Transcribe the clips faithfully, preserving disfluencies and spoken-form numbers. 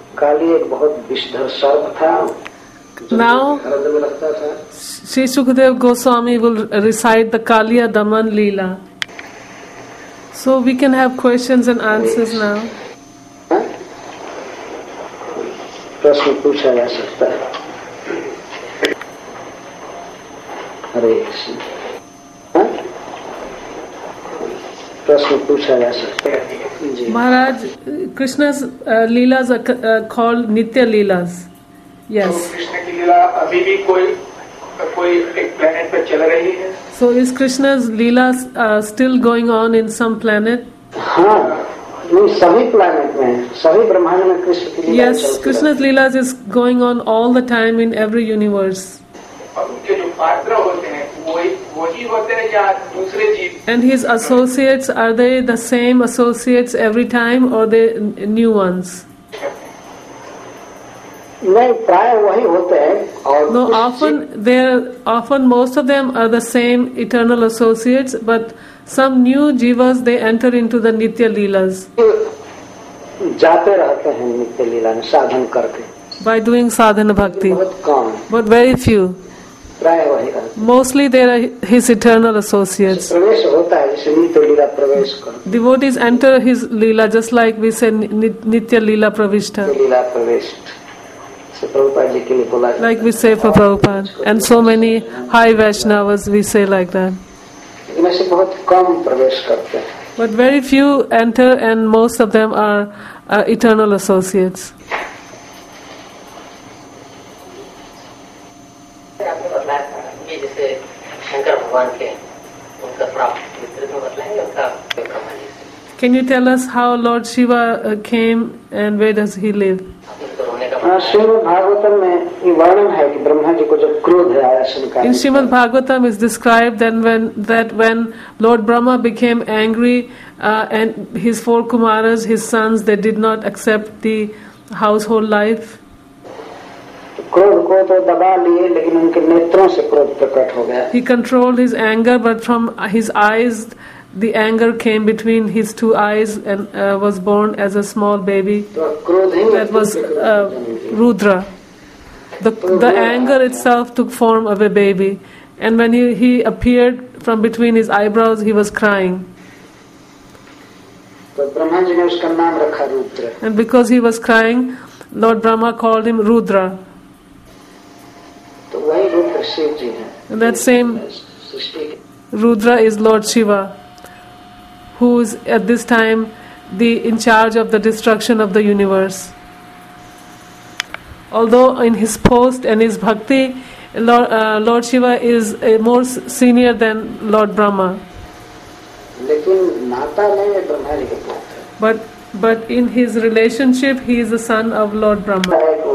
काली एक बहुत विषधर सर्प था. Now, Sri Shukadev Goswami will recite the Kaliya Daman Leela. So we can have questions and answers now. प्रश्न पूछा जा सकता है. हरे कृष्ण. प्रश्न पूछा जा सकता है. Maharaj, Krishna's uh, Leelas are uh, called Nitya Leelas. Yes. तो कृष्ण की लीला अभी भी कोई कोई एक planet पे चल रही है. So is Krishna's Leelas uh, still going on in some planet? हाँ, नहीं सभी planet में, सभी ब्रह्मांड में कृष्ण की लीला. Yes, Krishna's Leelas is going on all the time in every universe. और उनके जो पात्र होते हैं वही वही होते हैं या दूसरे जीव? And his associates, are they the same associates every time or they new ones? नहीं, प्राय वही होते हैं. और no, often they're often most of them are the same eternal associates, but some new jivas they enter into the Nitya Leelas. जाते रहते हैं नित्य लीला में साधन करके. By doing sadhana bhakti. बहुत कम, but very few. प्राय वही रहते. Mostly they are his eternal associates. प्रवेश होता है जैसे नित्य लीला प्रवेश कर. Devotees enter his Leela just like we say Nitya Leela Pravishta. लीला प्रवेश. Like we say for Prabhupada, and so many high Vaishnavas we say like that. But very few enter, and most of them are uh, eternal associates. Can you tell us how Lord Shiva uh, came and where does he live? Shrimad Bhagavatam में ये वर्णन है कि ब्रह्मा जी को जब क्रोध आया Shankar. In Srimad Bhagavatam is described then when that when Lord Brahma became angry uh, and his four Kumaras, his sons, they did not accept the household life. क्रोध को तो दबा लिए लेकिन उनके नेत्रों से क्रोध प्रकट हो गया. He controlled his anger, but from his eyes the anger came between his two eyes and uh, was born as a small baby. That was uh, Rudra. The, the anger itself took form of a baby. And when he, he appeared from between his eyebrows, he was crying. And because he was crying, Lord Brahma called him Rudra. And that same Rudra is Lord Shiva, who is at this time the in charge of the destruction of the universe. Although in his post and his bhakti, Lord, uh, Lord Shiva is uh, more senior than Lord Brahma. But but in his relationship, he is the son of Lord Brahma.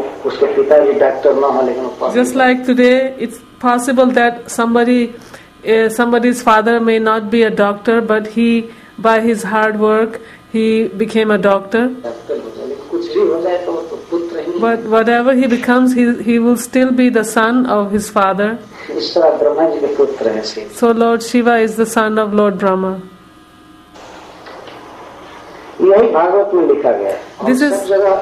Just like today, it's possible that somebody, uh, somebody's father may not be a doctor, but he, by his hard work, he became a doctor. But whatever he becomes, he, he will still be the son of his father. So Lord Shiva is the son of Lord Brahma. This is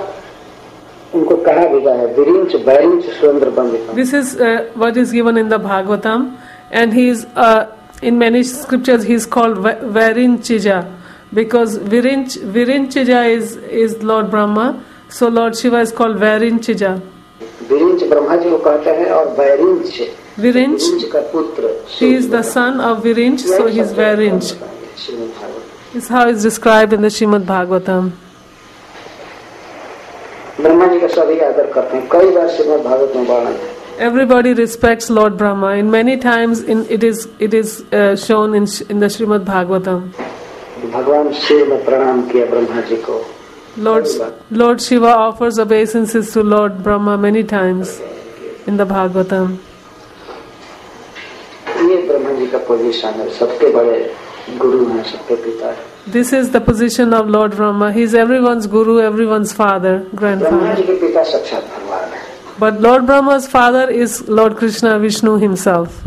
This is uh, what is given in the Bhagavatam, and he is uh, in many scriptures he is called Virinchija, because Virinch Virinchija is is Lord Brahma, so Lord Shiva is called Virinchija. Virinch Brahma ji ko कहते हैं और Virinch Virinch का पुत्र. He is the son of Virinch, so he is Virinch. This is how it's described in the Srimad Bhagavatam. Brahma ji का सभी आदर करते हैं. कई बार श्रीमद् भागवत में वर्णन है. Everybody respects Lord Brahma. In many times, in it is it is uh, shown in in the Srimad Bhagavatam. भगवान शिव ने प्रणाम किया ब्रह्मा जी को. Lord Lord Shiva offers obeisances to Lord Brahma many times in the Bhagavatam. ये ब्रह्मा जी का position है. सबके बड़े गुरु हैं, सबके पिता हैं. This is the position of Lord Brahma. He is everyone's guru, everyone's father, grandfather. But Lord Brahma's father is Lord Krishna, Vishnu himself.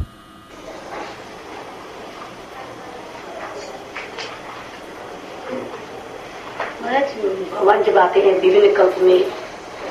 भगवान जब आते हैं विभिन्न कल्प में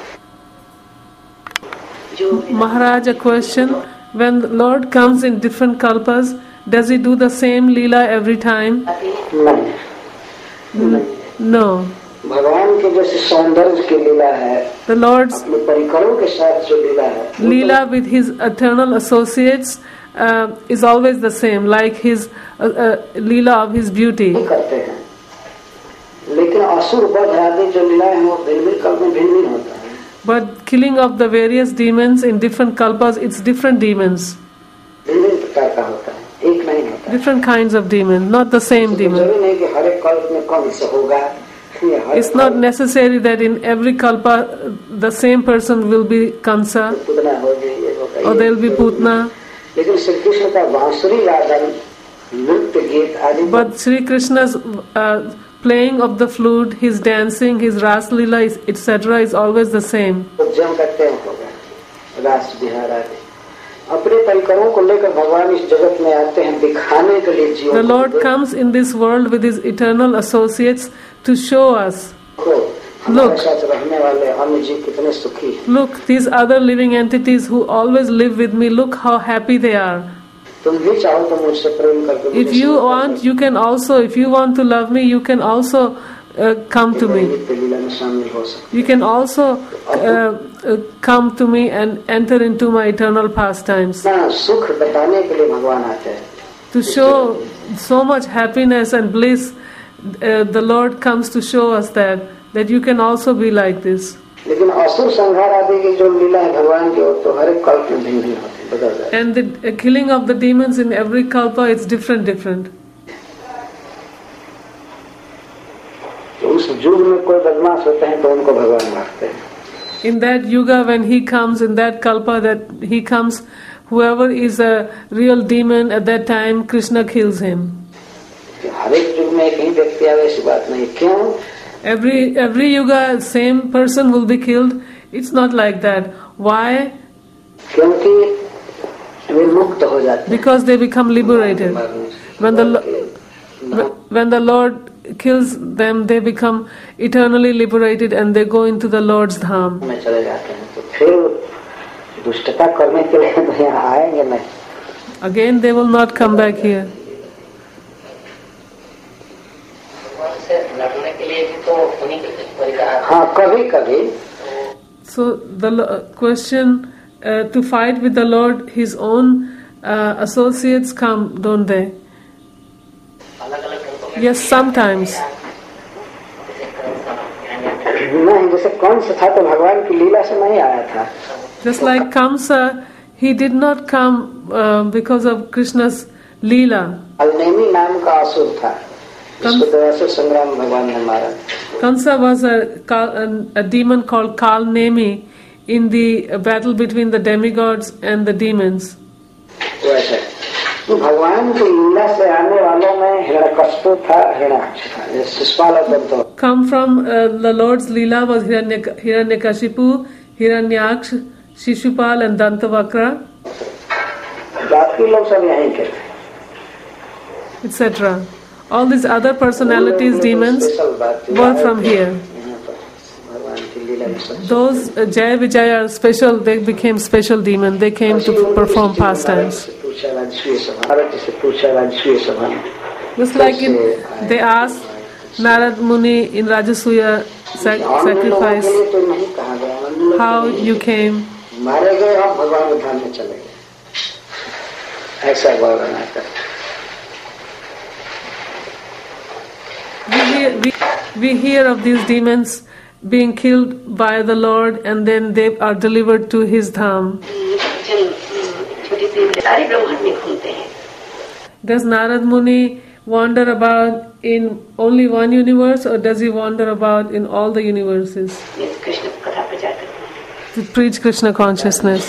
Maharaj, a question. When the Lord comes in different kalpas, does he do the same leela every time? नहीं, No. भगवान के जैसे सौंदर्य की लीला है, The Lord's अपने परिकरों के साथ जो लीला है, leela with his eternal associates uh, is always the same, like his uh, uh, leela of his beauty. नहीं करते हैं। लेकिन असुर वध आदि जो लीलाएं हैं वो भिन्न भिन्न कल्प में भिन्न भिन्न होता है। But killing of the various demons in different kalpas, it's different demons. भिन्न भिन्न प्रकार का होता है, एक नहीं होता। Different kinds of demons, not the same demon. जरूरी नहीं कि हर एक कल्प में कौन सा होगा। It's not necessary that in every kalpa the same person will be Kansa Putana होगी, ये होगा, or there will be Putna. लेकिन श्री कृष्ण का बांसुरी वादन, नृत्य गीत आदि, But Sri Krishna's uh, playing of the flute, his dancing, his ras lila, et cetera is always the same. जम करते हैं होगा, रास बिहार आदि। अपने परिकरों को लेकर भगवान इस जगत में आते हैं दिखाने के लिए जीवन। The Lord comes in this world with his eternal associates to show us. हमारे साथ रहने वाले अन्य जीव कितने सुखी हैं। Look, these other living entities who always live with me, look how happy they are. तुम भी चाहो तो मुझसे प्रेम करके If you want, you can also, if you want to love me, you can also uh, come to me. लीला में शामिल हो सकते। You can also uh, uh, come to me and enter into my eternal pastimes. ना सुख बताने के लिए भगवान आते हैं। To show so much happiness and bliss, uh, the Lord comes to show us that that you can also be like this. लेकिन असुर संहार आदि की जो लीला है भगवान की, वो तो हर एक कल्प में भिन्न भिन्न होती है, बदल जाती है। And the uh, killing of the demons in every kalpa, it's different, different. तो उस युग में कोई बदमाश होते हैं तो उनको भगवान मारते हैं। In that yuga, when he comes, in that kalpa that he comes, whoever is a real demon at that time, Krishna kills him. हर एक युग में एक ही व्यक्ति आवे, ऐसी बात नहीं। क्यों? Every every yuga, same person will be killed. It's not like that. Why? क्योंकि वे मुक्त हो जाते हैं। Because they become liberated. When the when the Lord kills them, they become eternally liberated and they go into the Lord's dham. में चले जाते हैं तो फिर दुष्टता करने के लिए तो यहाँ आएंगे नहीं। Again, they will not come back here. लड़ने के लिए भी तो उन्हीं के परिकार। हाँ, कभी कभी। So the lo- question uh, to fight with the Lord, his own uh, associates come, don't they? Yes, sometimes. नहीं, जैसे कंस था तो भगवान की लीला से नहीं आया था। Just like Kamsa, he did not come uh, because of Krishna's leela. अलनेमी नाम का असुर था, जिसको दयासुर संग्राम भगवान ने मारा। Kamsa was a, a, a demon called Kal Nemi in the battle between the demigods and the demons. वैसे तो भगवान की लीला से आने वालों में हिरण्यकश्यप था, हिरण्याक्ष था, शिशुपाल और दंतो। Come from uh, the Lord's leela was Hiranya- Hiranyakashipu, Hiranyaksh, Shishupal and Dantavakra, बाकी लोग सब यहीं के थे। et cetera. All these other personalities, demons, were from here. भगवान की लीला में सब Those uh, Jaya Vijaya are special, they became special demons. They came to perform pastimes. पूछा राजस्वीय सभा, भारत से पूछा राजस्वीय सभा में। Just like in, they asked Narad Muni in Rajasuya sac- sacrifice, अन्य लोगों के लिए तो नहीं कहा गया, अन्य लोगों how के लिए you came. मारे गए आप भगवान के धाम में चले गए, ऐसा वर्णन आता है। We hear, we, we hear of these demons being killed by the Lord and then they are delivered to his dham. Does Narad Muni wander about in only one universe or does he wander about in all the universes to preach Krishna consciousness?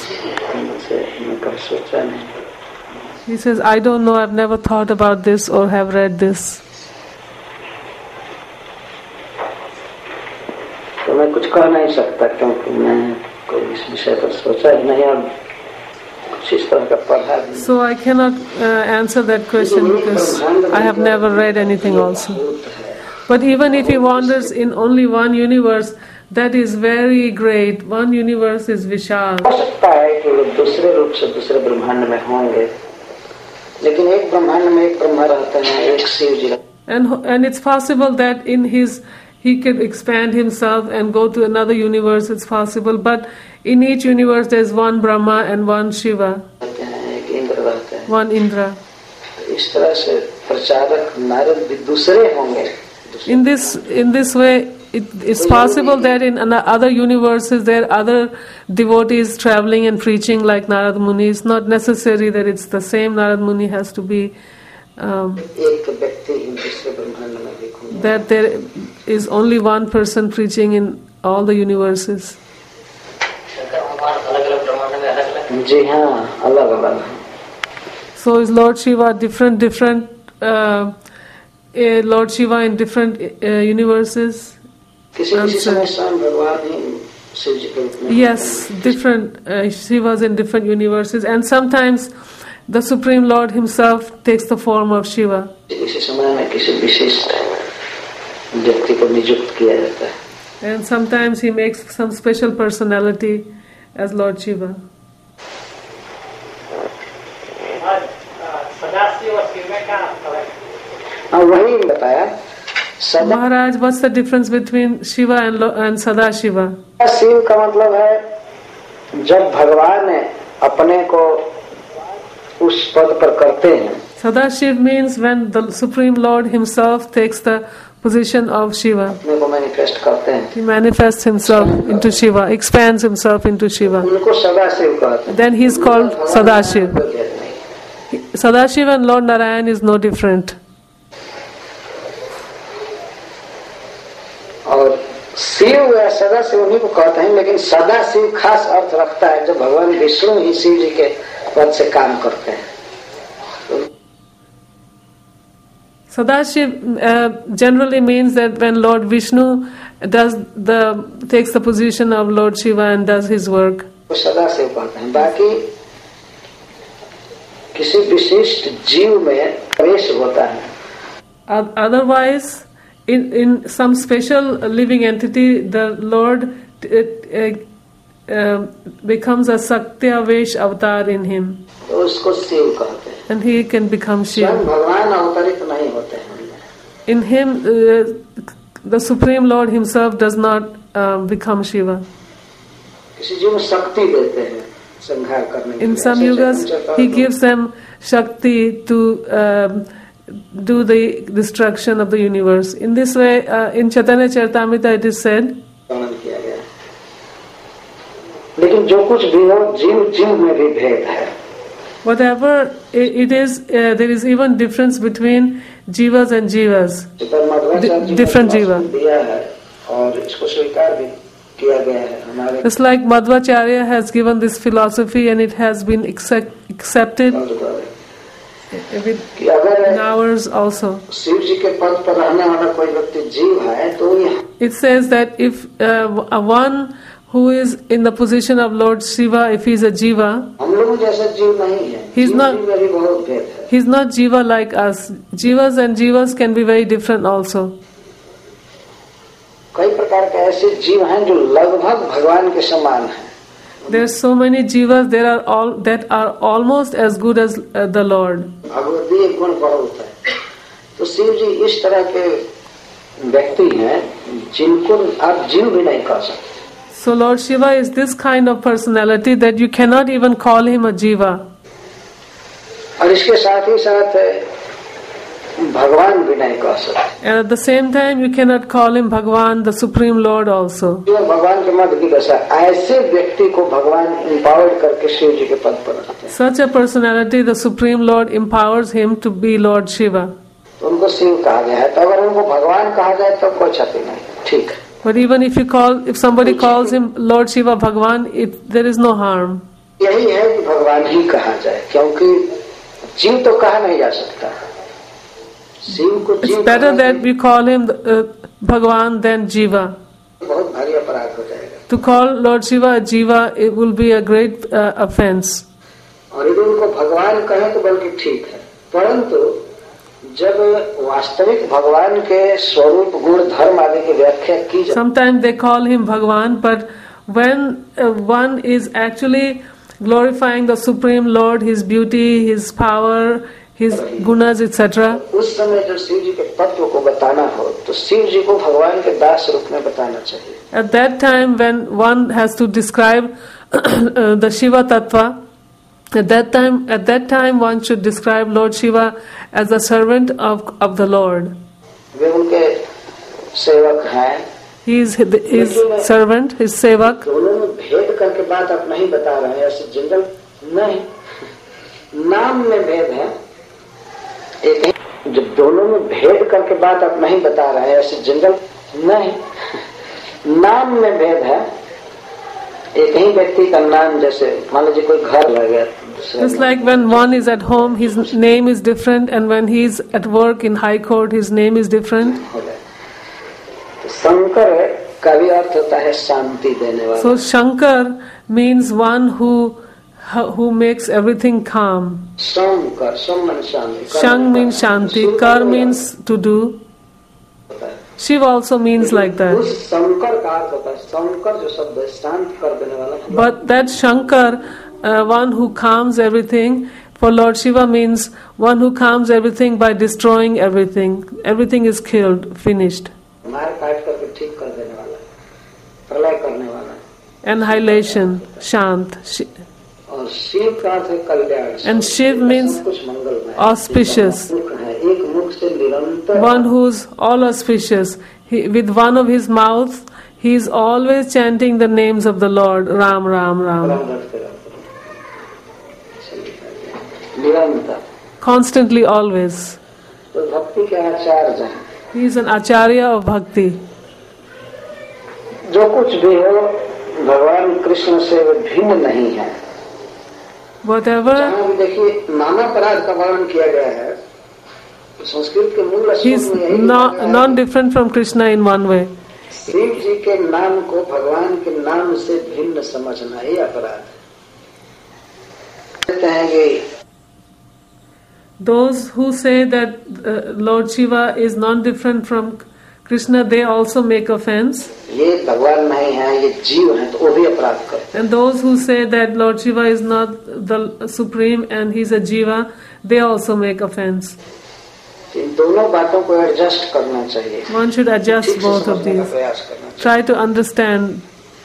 He says, I don't know, I've never thought about this or have read this. तो मैं कुछ कह नहीं सकता क्योंकि मैं कोई इस विषय पर सोचा ही नहीं और कुछ इस तरह का पढ़ा भी। So I cannot uh, answer that question because I have never read anything also. But even if he wanders in only one universe, that is very great. One universe is Vishal. हो सकता है दूसरे रूप से दूसरे ब्रह्मांड में होंगे, लेकिन एक ब्रह्मांड में एक ब्रह्मा रहते हैं, एक शिव जी रहते हैं। And and it's possible that in his he could expand himself and go to another universe. It's possible, but in each universe there's one Brahma and one Shiva, एक इंद्र रहते हैं, one Indra. इस तरह से प्रचारक नारद भी दूसरे होंगे। In this in this way, it is possible that in an- other universes there are other devotees traveling and preaching like Narad Muni. It's not necessary that it's the same Narad Muni has to be. Um, एक व्यक्ति दूसरे ब्रह्मांड में भी घूमे। that there is only one person preaching in all the universes. जी हाँ, अलग अलग। So is Lord Shiva different, different, uh, uh, Lord Shiva in different uh, universes? किसी किसी समय स्वयं भगवान ही शिव जी के रूप में। Yes, different uh, Shivas in different universes, and sometimes the Supreme Lord Himself takes the form of Shiva. किसी समय में किसी विशिष्ट व्यक्ति को नियुक्त किया जाता है। And sometimes He makes some special personality as Lord Shiva. हाँ, वही बताया। सदा Maharaj, what's the difference between Shiva and, Lo- and Sadashiva? Shiv का मतलब है जब भगवान अपने को उस पद पर करते हैं। Sadashiv means when the Supreme Lord Himself takes the position of Shiva. अपने को मैनिफेस्ट करते हैं, He manifests Himself into Shiva, expands Himself into Shiva. उनको सदाशिव कहते हैं। Then He is called Sadashiv. कोई भेद नहीं। Sadashiv and Lord Narayan is no different. और शिव या सदाशिव उन्हीं को कहते हैं, लेकिन सदाशिव खास अर्थ रखता है जब भगवान विष्णु ही शिव जी के पद से काम करते हैं। Sadashiv uh, generally means that when Lord Vishnu does the takes the position of Lord Shiva and does his work. वो सदाशिव कहते हैं। बाकी किसी विशिष्ट जीव में प्रवेश होता है। O- Otherwise, in in some special living entity, the Lord uh, uh, becomes a Sakyavesh avatar in him, तो उसको शिव कहते हैं। and he can become स्वयं Shiva. भगवान अवतरित नहीं होते हैं उनमें। In him, uh, the Supreme Lord Himself does not uh, become Shiva. किसी जीव में शक्ति देते हैं संहार करने के In लिए। some ऐसे yugas, चतुर He चतुर gives them Shakti to um, do the destruction of the universe. In this way, uh, in Chaitanya Charitamrita it is said, वर्णन किया गया है। लेकिन जो कुछ भी हो, जीव जीव में भी भेद है। whatever it, it is, uh, there is even difference between jivas and jivas. पर मध्वाचार्य जी ने Different जीवा। दिया है और इसको स्वीकार भी किया गया है हमारे Just like Madhvacharya has given this philosophy and it has been accept, accepted द्वारा with कि अगर in ours also. शिव जी के पद पर रहने वाला कोई व्यक्ति जीव है तो ये It says that if uh, a one who is in the position of Lord Shiva, if he is a jiva, हम लोगों जैसा जीव नहीं है। He's जीव not- जीव में भी बहुत भेद है। he is not jiva like us. Jivas and jivas can be very different also. कई प्रकार के ऐसे जीव हैं जो लगभग भगवान के समान हैं। There are so many jivas there are all that are almost as good as uh, the Lord. भगवतीय गुण बहुत है। तो शिव जी इस तरह के व्यक्ति हैं जिनको आप जीव भी नहीं कह सकते। So Lord Shiva is this kind of personality that you cannot even call him a jiva. और इसके साथ ही साथ भगवान भी नहीं कह सकते। And at the same time you cannot call him Bhagwan, the Supreme Lord also. जो भगवान के मध्य की दशा, ऐसे व्यक्ति को भगवान एम्पावर्ड करके शिव जी के पद पर रखते हैं। Such a personality, the Supreme Lord empowers him to be Lord Shiva. तो उनको शिव कहा गया है। तो अगर उनको भगवान कहा जाए तो कोई क्षति नहीं, ठीक है। But even if you call, if somebody calls him Lord Shiva Bhagwan, it, there is no harm. यही है कि भगवान ही कहा जाए, क्योंकि जीव तो कहा नहीं जा सकता। शिव को It's जीव better कहना that we call him uh, Bhagwan than Jiva. बहुत भारी अपराध हो जाएगा। To call Lord Shiva a Jiva, it will be a great uh, offense. और यदि उनको भगवान कहें तो बल्कि ठीक है, परंतु जब वास्तविक भगवान के स्वरूप गुण धर्म आदि की व्याख्या की जाए, Sometimes they call him Bhagwan, but when uh, one is actually glorifying the Supreme Lord, His beauty, His power, His gunas, et cetera. उस समय जब शिव जी के तत्व को बताना हो तो शिव जी को भगवान के दास रूप में बताना चाहिए. At that time, when one has to describe the Shiva Tattva, at that time, at that time, one should describe Lord Shiva as a servant of of the Lord. वे उनके सेवक हैं. He is his servant, his sevak. दोनों में भेद करके बात आप नहीं बता रहे हैं, ऐसे जनरल नहीं. नाम में भेद है. एक जब दोनों में भेद करके बात आप नहीं बता रहे हैं, ऐसे जनरल नहीं. नाम में भेद है. एक ही व्यक्ति का नाम, जैसे मान लीजिए कोई घर लगे. Just like when one is at home, his name is different, and when he is at work in high court, his name is different. Shankar का भी अर्थ होता है शांति देने वाला. So Shankar means one who who makes everything calm. Shankar, Sham means Shanti. Shang means Shanti. Kar means to do. Shiv also means like that. उस शंकर का अर्थ होता है, शंकर जो शब्द है शांत कर देने वाला. But that Shankar, uh, one who calms everything, for Lord Shiva means one who calms everything by destroying everything. Everything is killed, finished. मार काट करके ठीक कर देने वाला, प्रलय करने वाला. Annihilation, Shant. और शिव का अर्थ है कल्याण. And Shiv means auspicious. एक मुख से निरंतर. One who's all auspicious. He, with one of his mouths, he is always chanting the names of the Lord. Ram, Ram, Ram. निरंतर. Constantly, always. तो भक्ति के आचार्य हैं. He is an acharya of bhakti. जो कुछ भी हो भगवान कृष्ण से वे भिन्न नहीं है. Whatever. जहाँ भी देखिए नानापराध का वर्णन किया गया है, संस्कृत के मूल He is non different from Krishna in one way. Shiv जी के नाम को भगवान के नाम से भिन्न समझना ही अपराध कहते हैं. कि those who say that uh, Lord Shiva is non different from Krishna, they also make offense. ये भगवान नहीं है, ये जीव है, तो वो भी अपराध करते. And those who say that Lord Shiva is not the supreme and he's a jiva, they also make offense. इन दोनों बातों को एडजस्ट करना चाहिए. One should adjust both of these. Try to understand.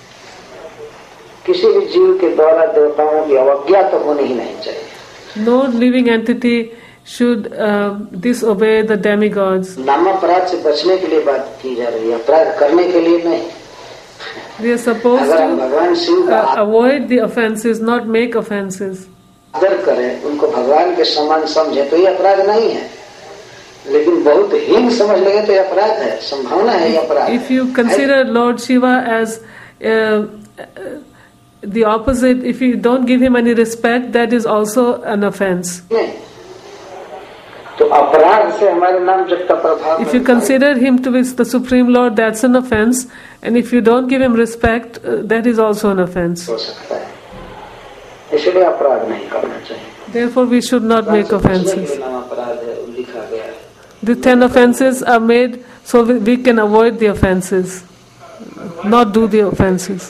किसी भी जीव के द्वारा देवताओं की अवज्ञा तो होनी ही नहीं चाहिए. No living entity should uh, disobey the demigods. नामापराध से बचने के लिए बात की जा रही है, अपराध करने के लिए नहीं. We are supposed to uh, avoid the offenses, not make offenses. आदर करें, उनको भगवान के समान समझे तो ये अपराध नहीं है. लेकिन बहुत हीन समझ लगे तो ये अपराध है, संभावना है ये अपराध. If you consider Lord Shiva as uh, the opposite, if you don't give him any respect, that is also an offense. नहीं. तो अपराध से हमारे नाम जब तक प्रभाव. If you consider him to be the Supreme Lord, that's an offense, and if you don't give him respect, uh, that is also an offense. हो सकता है. इसलिए अपराध नहीं करना चाहिए. Therefore, we should not make offenses. नाम अपराध है, लिखा गया है. The ten offenses are made so we, we can avoid the offenses, not do the offenses.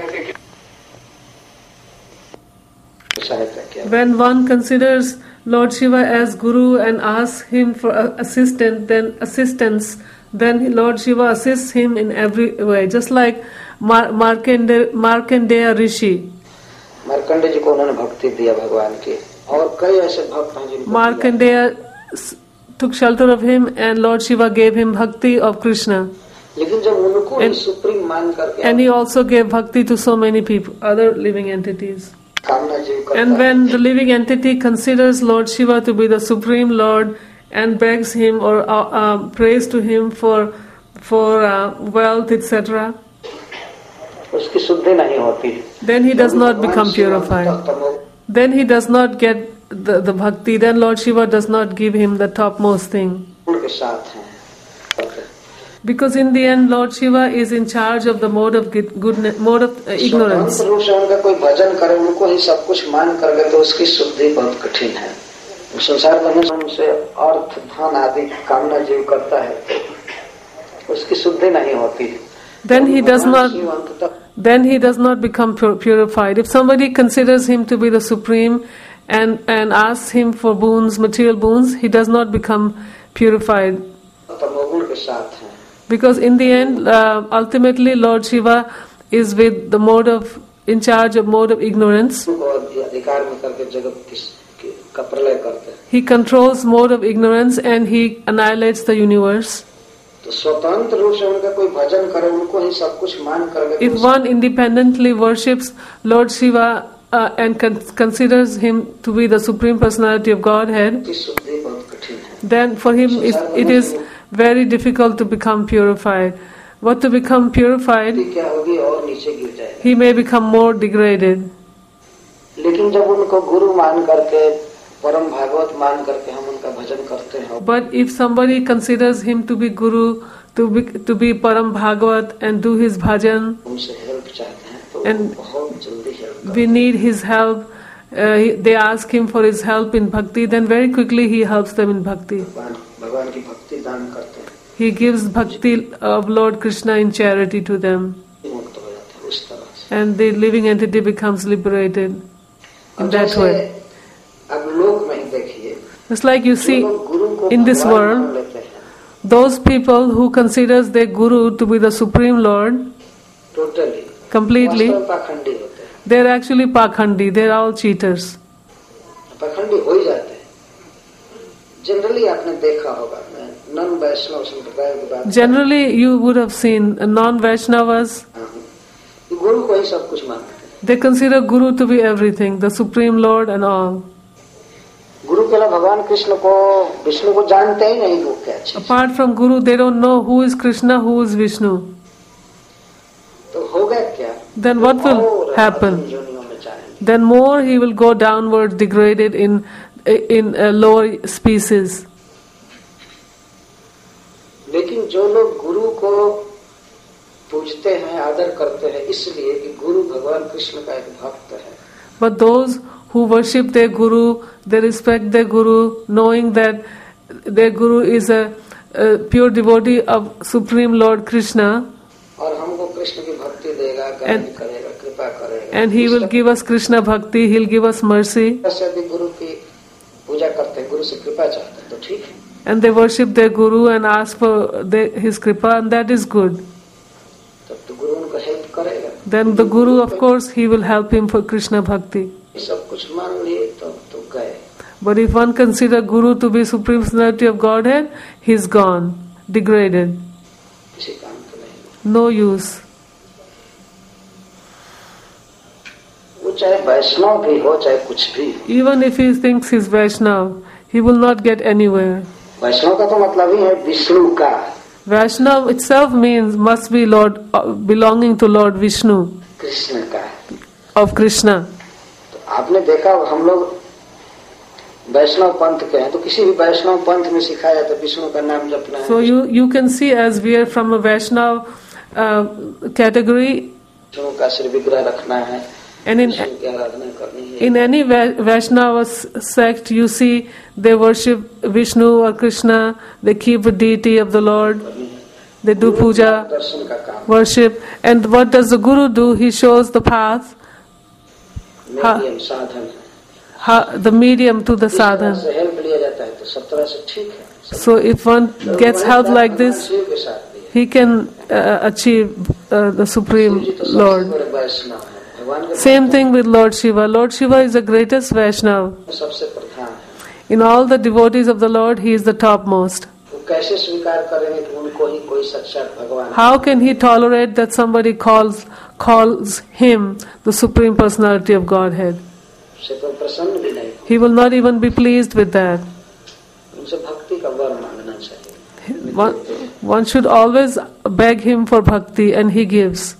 When one considers Lord Shiva as Guru and asks him for assistance, then assistance, then Lord Shiva assists him in every way, just like Mar- Markandeya, Markandeya Rishi. Markandeya जी को उन्होंने भक्ति दिया भगवान की, और कई ऐसे भक्त हैं जिनको Markandeya took shelter of him, and Lord Shiva gave him bhakti of Krishna. लेकिन जब उनको ही सुप्रीम मान करके, and he also gave bhakti to so many people, other living entities. कामना जीव करता And when the living entity considers Lord Shiva to be the Supreme Lord and begs him or uh, uh, prays to him for for uh, wealth, et cetera, उसकी शुद्धि नहीं होती. then he does not become purified. Then he does not get the, the bhakti. Then Lord Shiva does not give him the topmost thing. उनके साथ हैं. Because in the end, Lord Shiva is in charge of the mode of goodness, mode of uh, ignorance. स्वतंत्र रूप से उनका कोई भजन करे, उनको ही सब कुछ मान करके, तो उसकी शुद्धि बहुत कठिन है. संसार में उनसे अर्थ धन आदि कामना जीव करता है, उसकी शुद्धि नहीं होती. Then he does not, then he does not become pur- purified. If somebody considers him to be the supreme and, and asks him for boons, material boons, he does not become purified. तमोगुण के साथ हैं। Because in the end, uh, ultimately Lord Shiva is with the mode of, in charge of mode of ignorance. अधिकार में करके जगत का प्रलय करते हैं। He controls mode of ignorance and he annihilates the universe. तो स्वतंत्र रूप से उनका कोई भजन करे, उनको ही सब कुछ मान कर। If one independently worships Lord Shiva uh, and con- considers him to be the supreme personality of Godhead, then for him is, it is very difficult to become purified. What to become purified? He may become more degraded. लेकिन जब उनको गुरु मान करके परम भागवत मान करके हम उनका भजन करते हैं, but if somebody considers him to be guru, to be to be param bhagavat and do his bhajan, उनसे हेल्प चाहते हैं तो and बहुत जल्दी help we need his help, uh, he, they ask him for his help in bhakti, then very quickly he helps them in bhakti. भगवान भगवान की भक्ति दान करते हैं, He gives bhakti of Lord Krishna in charity to them, मुक्त हो जाते हैं उस तरह से। and the living entity becomes liberated in that way. अब लोक में ही देखिए, It's like you see गुरु को in this भगवान मान world, लेते हैं, those people who considers their guru to be the supreme Lord totally completely, वास्तव में पाखंडी होते हैं, they're actually pakhandi, they're all cheaters. पाखंडी हो ही जाते हैं। जनरली आपने देखा होगा, मैं नन वैष्णव संप्रदाय की बात, Generally, you would have seen non-Vaishnavas, गुरु को ही सब कुछ मानते हैं। they consider Guru to be everything, the Supreme Lord and all. गुरु के अलावा भगवान कृष्ण को विष्णु को जानते ही नहीं वो क्या चीज। Apart from Guru, they don't know who is Krishna, who is Vishnu. तो होगा क्या? Then what will happen? योनियों में जाएंगे। Then more he will go downward, degraded in in uh, lower species. लेकिन जो लोग गुरु को पूजते हैं, आदर करते हैं, इसलिए कि गुरु भगवान कृष्ण का एक भक्त है। But those who worship their Guru, they respect their Guru, knowing that their Guru is a, a pure devotee of Supreme Lord Krishna, और हमको कृष्ण की भक्ति देगा, गाइड करेगा, कृपा करेगा, and he will give us Krishna Bhakti, he'll give us mercy, ऐसे भी गुरु की पूजा करते हैं, गुरु से कृपा चाहते हैं, तो ठीक है। and they worship their Guru and ask for their, his Kripa, and that is good. तब तो गुरु उनको हेल्प करेगा। Then the Guru, of course, he will help him for Krishna Bhakti. सब कुछ मान लिए तो तो गए। But if one consider Guru to be Supreme Personality of Godhead, he's gone, degraded, किसी काम के नहीं। no use. वो चाहे वैष्णव भी हो, चाहे कुछ भी। Even if he thinks he's Vaishnav, he will not get anywhere. वैष्णव का तो मतलब ही है विष्णु का। Vaishnav itself means must be Lord, uh, belonging to Lord Vishnu, Krishna का। of Krishna. तो आपने देखा हम लोग वैष्णव पंथ के हैं, तो किसी भी वैष्णव पंथ में सिखाया तो विष्णु का नाम जपना है। So you you can see, as we are from a Vaishnav uh, category, Vishnu का श्री विग्रह रखना है, and in विष्णु की आराधना करनी है। in any Va- Vaishnava sect, you see they worship Vishnu or Krishna. They keep a deity of the Lord. They do puja, दर्शन का काम, worship, and what does the Guru do? He shows the path, medium साधन है। how, the medium to the इस तरह sadhana. से help लिया जाता है तो सब तरह से ठीक है। So if one gets help like this, Shiv के साथ भी है। he can uh, achieve uh, the Supreme Shiv जी तो सबसे Lord. बड़े वैष्णव है। भगवान के Same thing with Lord Shiva. Lord Shiva is the greatest Vaishnav. सबसे प्रधान है। In all the devotees of the Lord, he is the topmost. वो कैसे स्वीकार करेंगे कि उनको ही कोई साक्षात भगवान। How can he tolerate that somebody calls calls him the Supreme Personality of Godhead? से तो प्रसन्न भी नहीं। He will not even be pleased with that. उनसे भक्ति का वर मांगना चाहिए। One, one should always beg him for bhakti, and he gives.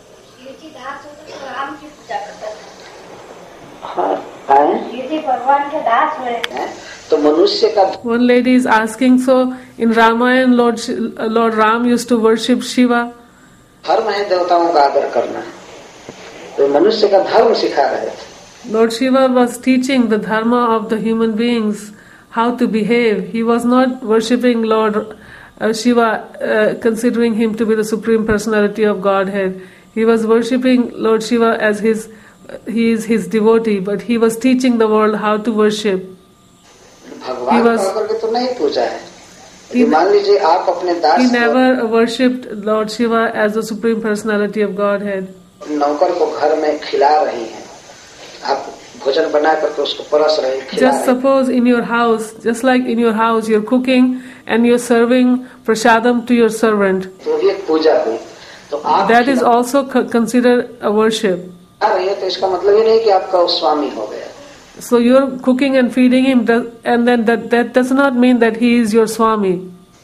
हाँ, आए? भगवान के दास हुए। हैं? तो मनुष्य का One lady is asking, so in Ramayana, Lord Sh- Lord Ram used to worship Shiva. धर्म है देवताओं का आदर करना, तो मनुष्य का धर्म सिखा रहे थे। Lord Shiva was teaching the dharma of the human beings, how to behave. He was not worshipping Lord uh, Shiva, uh, considering him to be the Supreme Personality of Godhead. He was worshipping Lord Shiva as his, he is his devotee, but he was teaching the world how to worship. भगवान He was- कह करके तो नहीं पूजा है। यदि मान लीजिए आप अपने दास He को, never worshipped Lord Shiva as the Supreme Personality of Godhead. नौकर को घर में खिला रही हैं, आप भोजन बना करके उसको परस रहे हैं, खिला Just रहे हैं। suppose in your house, just like in your house, you're cooking and you're serving prasadam to your servant. तो भी एक पूजा हुई। तो आप That is खिला also co- considered a worship. रही है तो इसका मतलब ये नहीं कि आपका वो स्वामी हो गया। So you're cooking and feeding him, does- and then that, that does not mean that he is your Swami.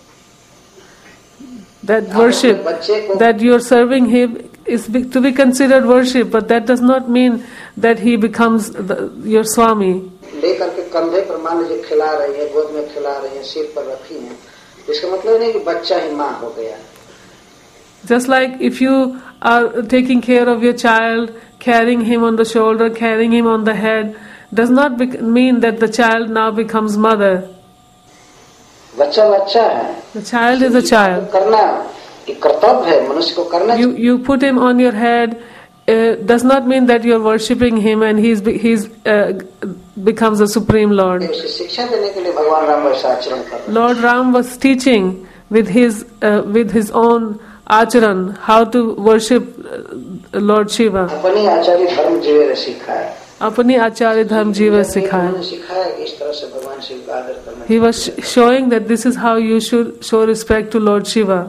That worship, that you're serving him is be- to be considered worship, but that does not mean that he becomes the, your Swami. लेकर के कंधे पर मान लीजिए खिला रही है, गोद में खिला रही है, सिर पर रखी है, इसका मतलब नहीं कि बच्चा ही माँ हो गया। Just like if you are taking care of your child, carrying him on the shoulder, carrying him on the head, does not bec- mean that the child now becomes mother. बच्चा बच्चा है, The child is a child. करना ये कर्तव्य है, मनुष्य को करना You you put him on your head uh, does not mean that you're worshipping him and he's be- he's uh, becomes the supreme Lord. चाहिए। उसकी शिक्षा देने के लिए भगवान राम वैसा आचरण कर रहे हैं। Lord Ram was teaching with his uh, with his own acharan how to worship uh, Lord Shiva. अपनी आचार्य धर्म जीवे ने सिखाया। अपनी आचार्य धर्म जीवन सिखाया. उन्होंने सिखाया कि इस तरह से भगवान शिव का आदर करना। He was sh- showing that this is how you should show respect to Lord Shiva.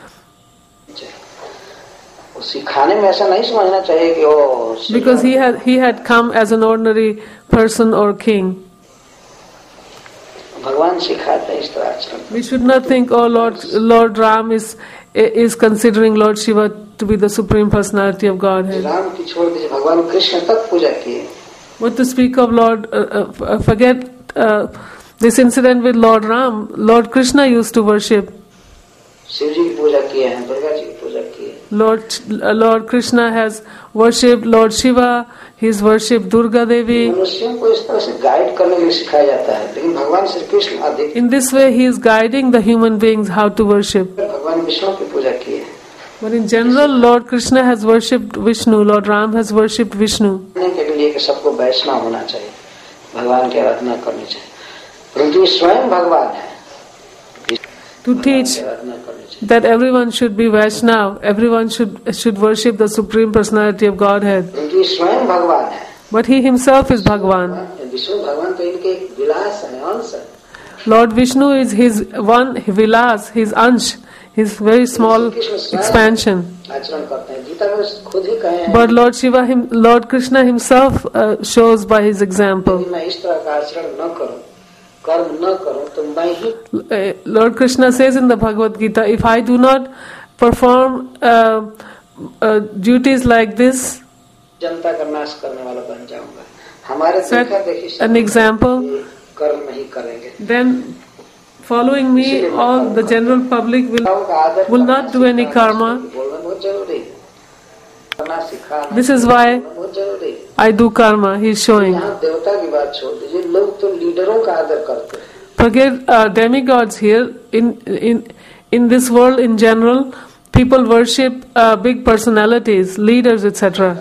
वो सिखाने में ऐसा नहीं समझना चाहिए कि वो Because he had he had come as an ordinary person or king. भगवान सिखाते हैं इस तरह आचरण। We should not think, oh Lord Lord Ram is is considering Lord Shiva to be the supreme personality of Godhead. Ram की छोड़ दीजिए, भगवान कृष्ण तक पूजा किए। What to speak of Lord? Uh, uh, forget uh, this incident with Lord Ram. Lord Krishna used to worship. Shiv जी की पूजा किए हैं, दुर्गा जी की पूजा किए। Lord uh, Lord Krishna has worshipped Lord Shiva. He's worshipped Durga Devi. मनुष्यों को इस तरह से गाइड करने के लिए सिखाया जाता है, लेकिन भगवान श्री कृष्ण अधिक In this way, he is guiding the human beings how to worship. भगवान विष्णु की पूजा की है। But in general, Lord Krishna has worshipped Vishnu. Lord Ram has worshipped Vishnu. के लिए कि सबको वैष्णव होना चाहिए, भगवान की आराधना करनी चाहिए, परंतु ये स्वयं भगवान है। To teach that everyone should be Vaishnav, everyone should should worship the Supreme Personality of Godhead. परंतु ये स्वयं भगवान है। But he himself is Bhagwan. Vishnu भगवान तो इनके एक विलास है, अंश है। Lord Vishnu is his one vilas, his ansh, his very small expansion. आचरण करते हैं, गीता में खुद ही कहे हैं But Lord Shiva, him, Lord Krishna himself uh, shows by his example. कि मैं इस तरह का आचरण न करूं, कर्म न करूं तो मैं ही Uh, Lord Krishna says in the Bhagavad Gita, if I do not perform uh, uh, duties like this, जनता का नाश करने वाला बन जाऊंगा। हमारे set देखा देखी an example, कर्म नहीं करेंगे। then following me, all the general public will will not do any karma. बोलना बहुत जरूरी है, करना सिखाना This is why बहुत जरूरी है। I do karma. He is showing. यहाँ देवता की बात छोड़ दीजिए, लोग तो लीडरों का आदर करते हैं। Forget uh, demigods here. In in in this world in general, people worship uh, big personalities, leaders, et cetera.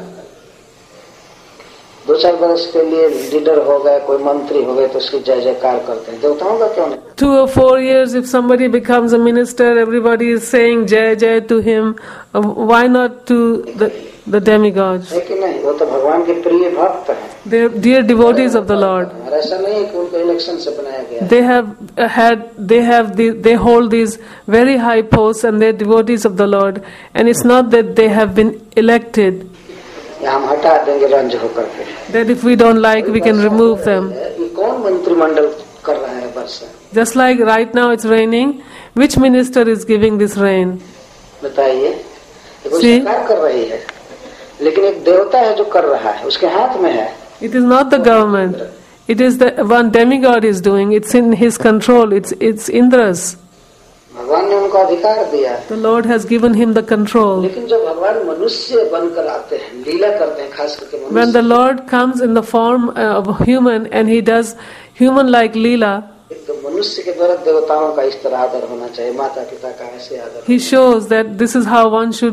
दो चार वर्ष के लिए लीडर हो गए, कोई मंत्री हो गए तो उसकी जय जयकार करते हैं। देवताओं का क्यों नहीं? Two or four years, if somebody becomes a minister, everybody is saying Jai Jai to him. Uh, why not to the the demigods? है कि नहीं? वो तो भगवान के प्रिय भक्त हैं। They're dear devotees of the Lord. और ऐसा नहीं है कि उनको इलेक्शन से बनाया गया। They have uh, had, they have, the, they hold these very high posts and they're devotees of the Lord. And it's not that they have been elected. या हम हटा देंगे रंज होकर के। That if we don't like, we can remove them. ये कौन मंत्रिमंडल कर रहा है वर्षा? Just like right now it's raining, which minister is giving this rain? बताइए। ये कोई See? सरकार कर रही है, लेकिन एक देवता है जो कर रहा है, उसके हाथ में है। It is not the government. It is the one demigod is doing. It's in his control. It's it's Indra's. भगवान ने उनको अधिकार दिया। The Lord has given him the control. लेकिन जब भगवान मनुष्य बनकर आते हैं, लीला करते हैं, खास करके When मनुष्य, the Lord comes in the form uh, of a human and he does human-like leela, तो मनुष्य के द्वारा देवताओं का इस तरह आदर होना चाहिए, माता पिता का ऐसे आदर। he shows that this is how one should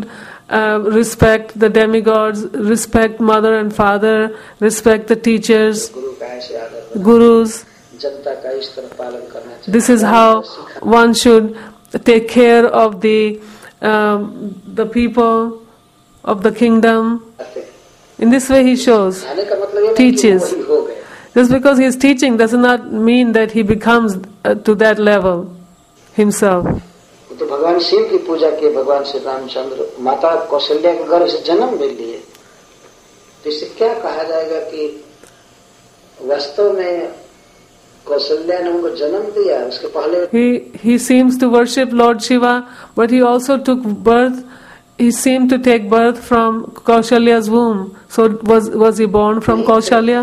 uh, respect the demigods, respect mother and father, respect the teachers, गुरु का ऐसे आदर करना, gurus. जनता का इस तरह पालन करना चाहिए. This is how one should take care of the um, the people of the kingdom. In this way he shows, खाने का मतलब ये नहीं कि teaches. वही हो गए. Just because he is teaching does not mean that he becomes uh, to that level himself. वो तो भगवान शिव की पूजा की, भगवान श्री रामचंद्र माता कौशल्या के गर्भ से जन्म ले लिए. तो इससे क्या कहा जाएगा कि वास्तव में कौशल्या ने उनको जन्म दिया? उसके पहले He he seems to worship Lord Shiva, but he also took birth. He seemed to take birth from Kaushalya's womb. So was was he born from Kaushalya?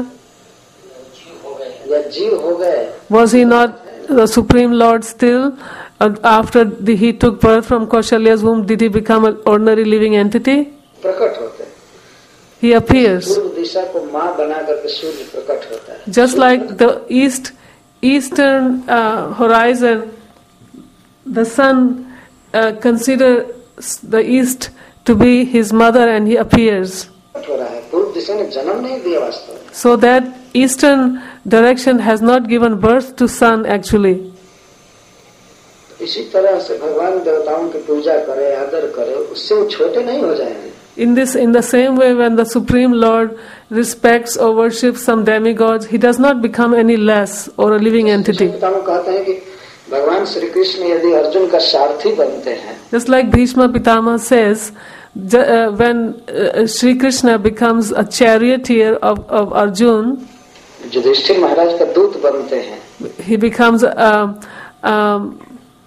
या जीव हो गए. Was he not the Supreme Lord still? And after the, he took birth from Kaushalya's womb, did he become an ordinary living entity? प्रकट होते हैं. He appears. पूर्व दिशा को माँ बना करके सूर्य प्रकट होता है. Just like the east eastern uh, horizon, the sun uh, considers the east to be his mother and he appears. प्रकट हो रहा है. पूर्व दिशा ने जन्म नहीं दिया वास्तव में. So that eastern direction has not given birth to sun actually. इसी तरह से भगवान देवताओं की पूजा करे, आदर करे, उससे वो छोटे नहीं हो जाएंगे. In this, in the same way, when the Supreme Lord respects or worships some demigods, he does not become any less or a living entity. पितामह कहते हैं कि भगवान श्री कृष्ण यदि अर्जुन का सारथी बनते हैं, Just like Bhishma Pitama says, ju- uh, when uh, Sri Krishna becomes a charioteer of, of Arjun, Yudhishthir महाराज का दूत बनते हैं, he becomes a, um,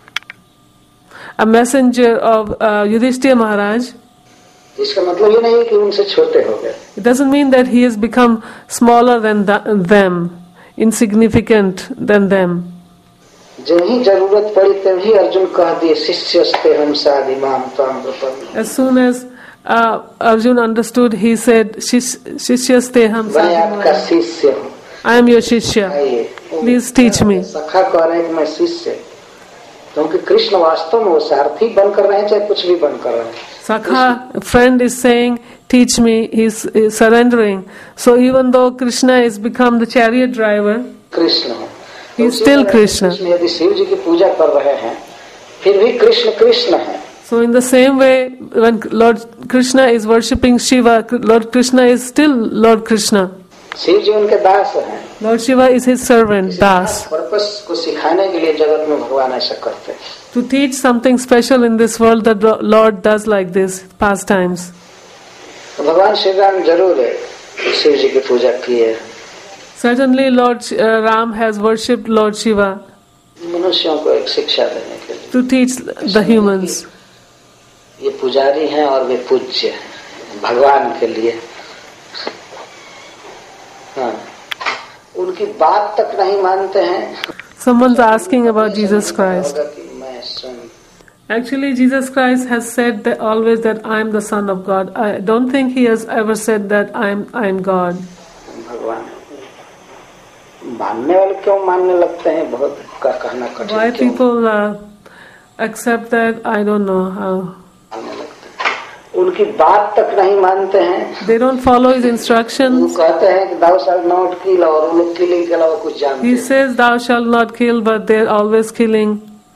a messenger of uh, Yudhishthira Maharaj. इसका मतलब ये नहीं है कि उनसे छोटे हो गए. It doesn't mean that he has become smaller than th- them, insignificant than them. जब ही जरूरत पड़ी तभी अर्जुन कह दिए शिष्यस्ते हम साधि माम त्वाम प्रपन्नः. As soon as uh, Arjun understood, he said, "Shish- Shishyasте ham मैं आपका sadhimaya." शिष्य हूँ. I am your shishya. आइए. Please teach me. सखा कह रहे हैं कि मैं शिष्य, क्योंकि कृष्ण वास्तव में वो सारथी बनकर रहे हैं चाहे कुछ भी बनकर रहे हैं. Sakha, friend is saying, teach me, he's, he's surrendering. So even though Krishna has become the chariot driver, Krishna हो. he is still Krishna. Krishna यदि शिव जी की पूजा कर रहे हैं, फिर भी कृष्ण कृष्ण है. So in the same way, when Lord Krishna is worshipping Shiva, Lord Krishna is still Lord Krishna. Shiv जी उनके दास हैं. Lord Shiva is his servant, Das. Purpose को सिखाने के लिए जगत में भगवान ऐसा करते हैं. To teach something special in this world, the Lord does like this, pastimes. तो भगवान श्री राम जरूर है शिव जी की पूजा की है. Certainly Lord uh, Ram has worshipped Lord Shiva मनुष्यों को एक शिक्षा देने के लिए. to teach the humans. ये पुजारी हैं और वे पूज्य हैं भगवान के लिए. हाँ, उनकी बात तक नहीं मानते हैं. Someone's asking about Jesus Christ. मैं स्वयं Actually, Jesus Christ has said that always that I am the Son of God. I don't think he has ever said that I am I am God. भगवान. मानने वाले क्यों मानने लगते हैं, बहुत का कहना कठिन. Why क्यों people uh, accept that, I don't know how. मानने लगते हैं. उनकी बात तक नहीं मानते हैं. They don't follow his वो instructions. कहते हैं कि thou shalt not kill, और वो लोग किलिंग के अलावा कुछ जानते He हैं. says, "Thou shalt not kill," but they're always killing,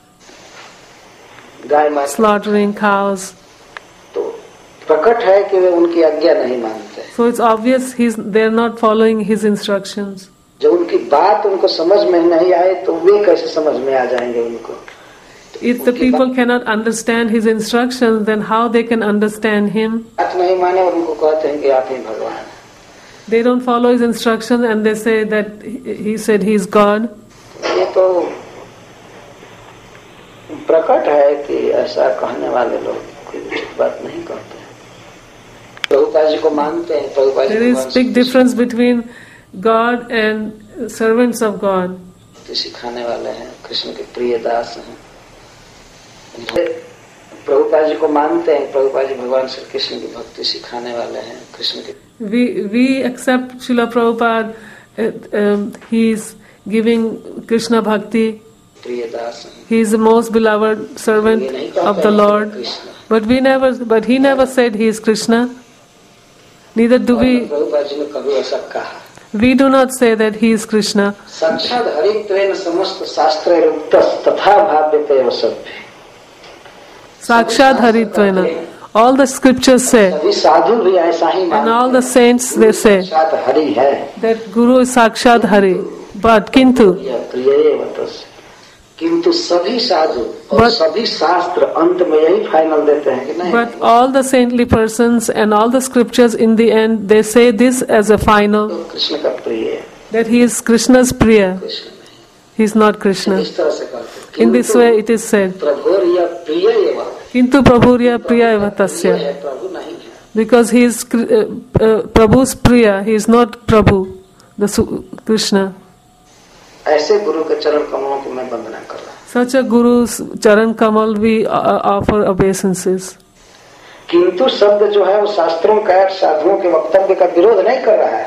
गाय मार. slaughtering cows. तो प्रकट है कि वे उनकी आज्ञा नहीं मानते. So it's obvious he's they're not following his instructions. जब उनकी बात उनको समझ में नहीं आए तो वे कैसे समझ में आ जाएंगे उनको. If the people cannot understand his instructions, then how they can understand him? बात नहीं माने और उनको कहते हैं कि आप ही भगवान हैं. They don't follow his instructions and they say that he he said he's God. ये तो प्रकट है कि ऐसा कहने वाले लोग कोई उचित बात नहीं करते हैं. प्रभुपाद जी को मानते हैं. Prabhupada ji There is big difference between God and servants of God. सिखाने वाले हैं, कृष्ण के प्रिय दास हैं. प्रभुपाद जी को मानते हैं. प्रभुपाद जी भगवान श्री कृष्ण की भक्ति सिखाने वाले हैं. कृष्ण के We we accept Srila Prabhupada. Uh, um, he's giving Krishna bhakti. प्रिय दास हैं. He is the most beloved servant of the Lord. But we never, but he never said he is Krishna. Neither do we. Prabhupada ji ने कभी ऐसा कहा. We do not say that he is Krishna. साक्षात हरित्वेन समस्त शास्त्रे उक्तस् तथा भाव्यते एव सभ्य. Sakshat Haritvena. All the scriptures say, सभी साधु भी ऐसा ही and all the saints they say साक्षात हरि है. that Guru is Sakshat Hari. But Kintu, यह प्रिय एव तस्य. किंतु सभी साधु और But- सभी शास्त्र अंत में यही फाइनल देते हैं कि नहीं. but all the saintly persons and all the scriptures in the end they say this as a final, तो कृष्ण का प्रिय है. that he is Krishna's Priya. Krishna नहीं. He is not Krishna. इस तरह से कहते हैं. In this way it is said, प्रभु यह प्रिय एव. Kintu Prabhurya Priya eva tasya. है, प्रभु नहीं है. Because he is uh, uh, Prabhu's Priya, he is not Prabhu, the Su- Krishna. ऐसे गुरु के चरण कमलों को मैं वंदना कर रहा हूँ. Such a Guru's Charan Kamal we uh, offer obeisances. किंतु शब्द जो है वो शास्त्रों का साधुओं के वक्तव्य का विरोध नहीं कर रहा है.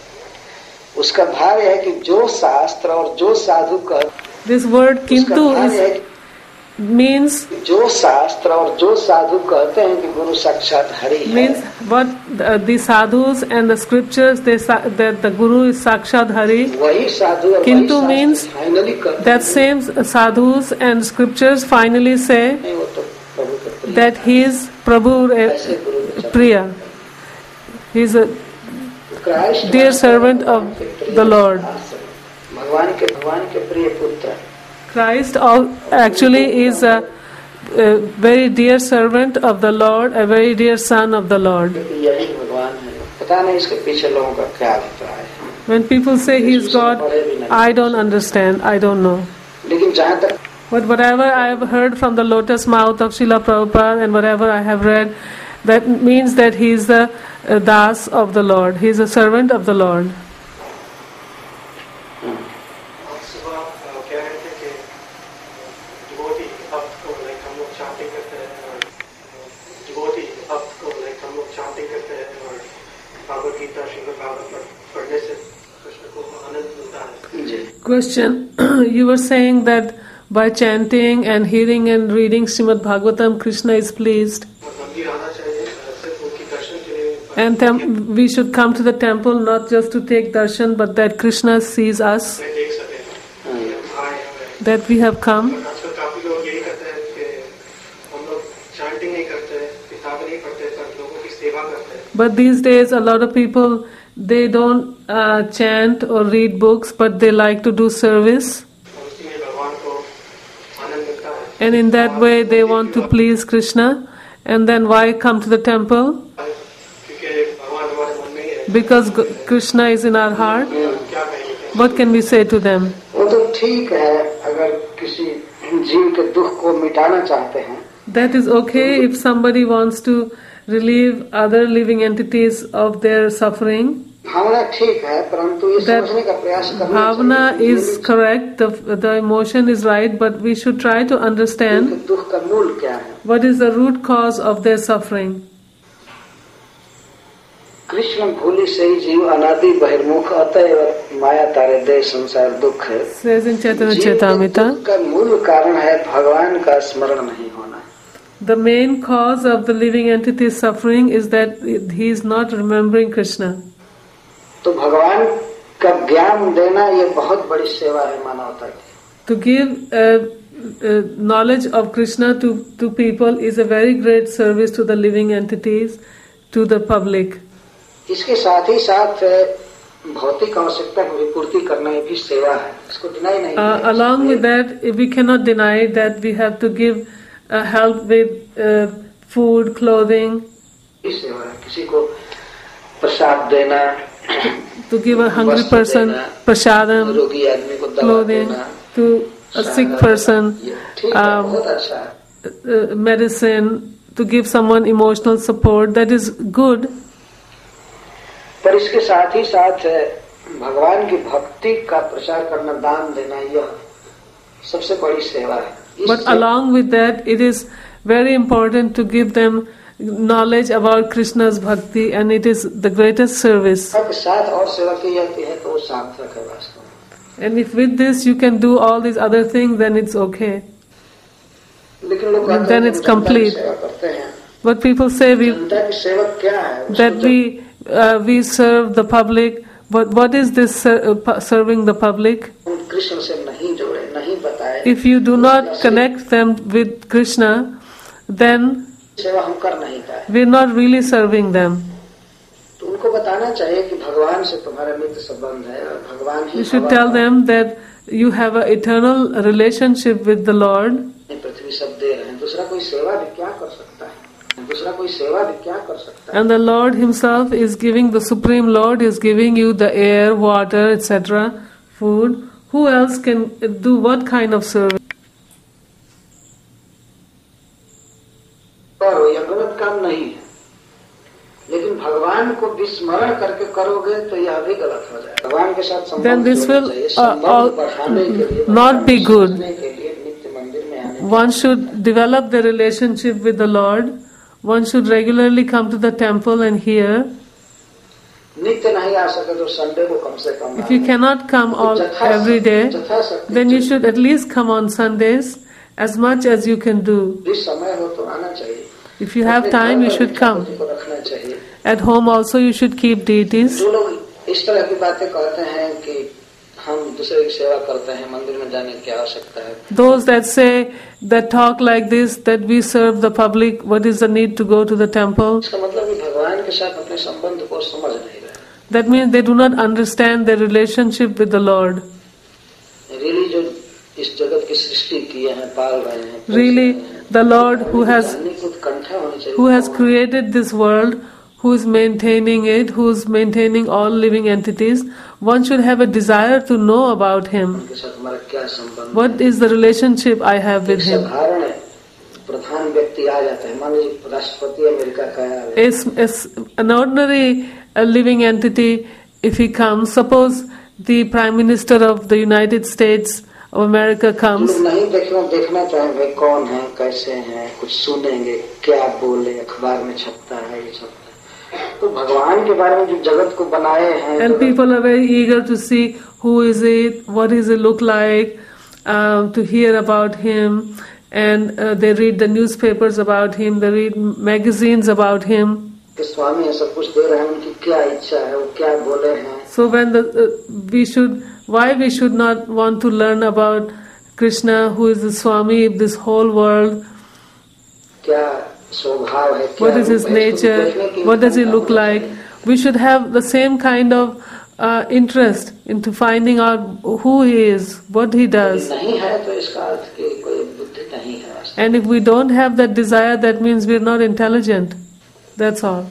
उसका भाव है कि जो शास्त्र और जो साधु कह This word उसका Kintu भाव है is, means कि जो शास्त्र और जो साधु कहते हैं कि गुरु साक्षात हरि है. means what the, the sadhus and the scriptures they sa- that the Guru is Sakshat Hari. वही साधु और किंतु वही means शास्त्र फाइनली कहते That same sadhus and scriptures finally say हैं वो तो प्रभु के प्रिय. that he is Prabhu ऐसे गुरु के चरण. Priya. He is a Christ dear servant of the Lord. भगवान के भगवान के प्रिय पुत्र. Christ all, actually is a, a very dear servant of the Lord, a very dear son of the Lord. यही भगवान है. पता नहीं इसके पीछे लोगों का क्या अभिप्राय है. When people say he is God, I don't understand, I don't know. लेकिन जहाँ तक But whatever I have heard from the lotus mouth of Srila Prabhupada and whatever I have read, that means that he is the uh, Das of the Lord. He is a servant of the Lord. Question. You were saying that by chanting and hearing and reading Srimad Bhagavatam, Krishna is pleased. And tem- we should come to the temple not just to take darshan, but that Krishna sees us, that we have come. But these days, a lot of people, they don't uh, chant or read books, but they like to do service. And in that way, they want to please Krishna. And then why come to the temple? Because G- Krishna is in our heart. What can we say to them? वो तो ठीक है. अगर किसी जीव के दुख को मिटाना चाहते हैं That is okay if somebody wants to relieve other living entities of their suffering. भावना ठीक है, परंतु ये That समझने का प्रयास करना Bhavana चाहिए is correct, the, the emotion is right, but we should try to कि understand दुख का मूल क्या है. what is the root cause of their suffering. Krishna भूली सही जीव अनादि बहिर्मुख अतएव माया तारे दे संसार दुख है. Says in Chaitanya जीव के Chaitamrita, दुख का मूल कारण है भगवान का स्मरण नहीं होना. the main cause of the living entity's suffering is that he is not remembering Krishna. तो भगवान का ज्ञान देना ये बहुत बड़ी सेवा है मानवता की. To give uh, uh, knowledge of Krishna to, to people is a very great service to the living entities, to the public. इसके साथ ही साथ भौतिक आवश्यकता की पूर्ति करना ये भी सेवा है. इसको डिनाई नहीं Uh, है. along with that, we cannot deny that we have to give uh, help with uh, food, clothing, ये सेवा है. किसी को प्रसाद देना, to give a hungry person prasadam, रोगी आदमी को दवा clothing, देना, to a sick person, ये ठीक है, um, बहुत अच्छा है. uh, medicine, to give someone emotional support, that is good. पर इसके साथ ही साथ भगवान की भक्ति का प्रचार करना, दान देना, यह सबसे बड़ी सेवा है. But along with that, it is very important to give them knowledge about Krishna's bhakti, and it is the greatest service. के साथ और सेवा की जाती है तो वो सार्थक है वास्तव में. And if with this you can do all these other things, then it's okay. लेकिन लोग कहते then हैं it's कि जनता की complete. सेवा करते हैं। But people say we जनता की सेवक क्या है? उसको that जब- we uh, we serve the public. But what is this ser- uh, pu- serving the public? हम कृष्ण से नहीं जोड़े, नहीं बताए, If you do not connect them with Krishna, then सेवा हम कर नहीं पाए। we're not really serving them. तो उनको बताना चाहिए कि भगवान से तुम्हारा नित्य संबंध है और भगवान ही You should भगवान tell है। them that you have an eternal relationship with the Lord. पृथ्वी सब दे रहे हैं, दूसरा कोई सेवा भी क्या कर सकता है? दूसरा कोई सेवा भी क्या कर सकता है? And the Lord Himself is giving, the Supreme Lord is giving you the air, water, et cetera, food. Who else can do what kind of service? करो, यह गलत काम नहीं है, लेकिन भगवान को विस्मरण करके करोगे तो यह भी गलत हो जाएगा। भगवान के साथ संबंध Then this जोड़ना will चाहिए, uh, संबंध all- बढ़ाने के लिए, not be good. बढ़ाने के लिए नित्य मंदिर में आने One should develop the relationship with the Lord. One should regularly come to the temple and hear. नित्य नहीं आ सके तो संडे को कम से कम If you cannot come all every day, then you should at least come on Sundays as much as you can do. जिस समय हो तो आना चाहिए। If you have time, you should come. को रखना चाहिए। At home also you should keep deities. जो लोग इस तरह की बातें कहते हैं कि हम दूसरे की सेवा करते हैं, मंदिर में जाने की आवश्यकता है, Those that say, that talk like this, that we serve the public, what is the need to go to the temple? इसका मतलब कि भगवान के साथ अपने संबंध को समझ नहीं रहे। That means they do not understand their relationship with the Lord. Really जो इस जगत की सृष्टि किए हैं, पाल रहे हैं, पोस Really, रहे हैं, the Lord who has जानने की उत्कंठा होनी चाहिए। who has created this world, who is maintaining it, who is maintaining all living entities, one should have a desire to know about Him. उनके साथ हमारा क्या संबंध? What is the relationship I have with एक Him? साधारण प्रधान व्यक्ति आ जाता है, मान लीजिए राष्ट्रपति अमेरिका का है, Is, is an ordinary a living entity, if he comes, suppose the Prime Minister of the United States of America comes, लोग नहीं देखना देखना चाहे भाई कौन है, कैसे हैं, कुछ सुनेंगे, क्या बोले, अखबार में छपता है, ये छपता है। तो भगवान के बारे में जो जगत को बनाए हैं, and people are very eager to see who is it, what does it look like, uh, to hear about him, and uh, they read the newspapers about him, they read magazines about him. कि स्वामी है सब कुछ दे रहे हैं, उनकी क्या इच्छा है, वो क्या बोले हैं, So when the uh, we should, why we should not want to learn about Krishna, who is the Swami of this whole world? क्या स्वभाव है, क्या What is his रूप है, इसको देखने nature? की What does he इच्छा look होनी like? चाहिए। We should have the same kind of uh, interest into finding out who he is, what he does. नहीं है तो इसका अर्थ कि कोई बुद्धि नहीं है वास्तव And if we don't have that desire, that means we're not intelligent. That's all.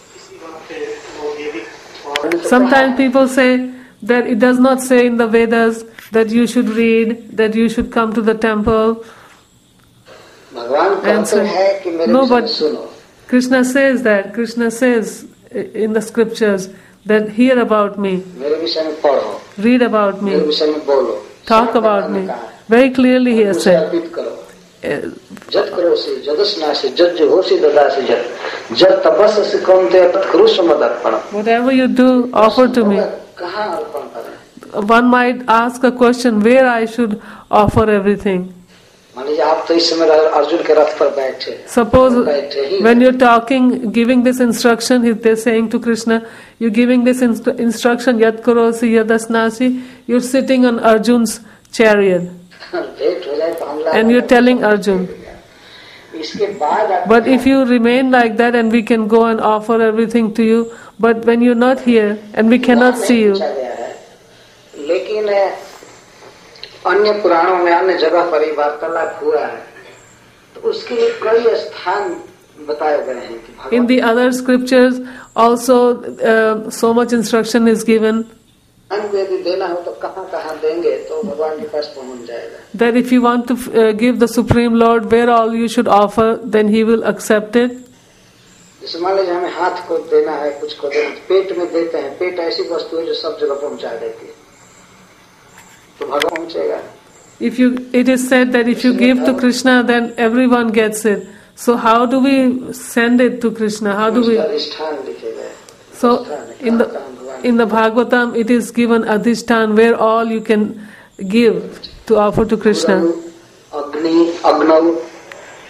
में। Sometimes people say that it does not say in the Vedas that you should read, that you should come to the temple. भगवान कहते Answer. हैं कि मेरे No, विषय में but सुनो। Krishna says that. Krishna says in the scriptures that hear about me, मेरे विषय में पढ़ो, read about मेरे me, विषय में बोलो, talk सब about भगवान ने me. कहा है। Very clearly he has मुझे said. अर्पित करो, Uh, जत करो से जदस्ना से जत जो से ददा से जत जत तपस से कौनते तत्करु समदर्पण। Whatever you do, offer to me. कहाँ अर्पण करें? One might ask a question where I should offer everything. मान लीजिए आप तो इस समय अर्जुन के रथ पर बैठे, Suppose बैठे ही when you're talking, giving this instruction, if they're saying to Krishna, you're giving this inst- instruction, yat karosi yadasnasi, you're sitting on Arjun's chariot भेंट हो जाए तो हमला and you're telling Arjun. इसके बाद आप But if you remain like that and we can go and offer everything to you, but when you're not here and we cannot वहाँ see नहीं you, पूछा गया है, लेकिन अन्य पुराणों में अन्य जगह पर ही वार्तालाप हुआ है, तो उसके लिए कई स्थान बताए गए हैं कि भगवान in the other scriptures also uh, so much instruction is given को यदि देना हो तो कहाँ कहाँ देंगे तो भगवान के पास पहुंच जाएगा। that if you want to uh, give the Supreme Lord where all you should offer, then He will accept it. जैसे मान लीजिए हमें हाथ को देना है, कुछ को देना, पेट में देते हैं, पेट ऐसी वस्तु है जो सब जगह पहुंचा देती है, तो भगवान पहुंचेगा। If you, it is said that if you give to Krishna, then everyone gets it. So how do we send it to Krishna? How do we? उसका अधिष्ठान लिखे गए। So in the in the Bhagavatam, it is given adhishtan where all you can give to offer to Krishna. अग्नि अग्नौ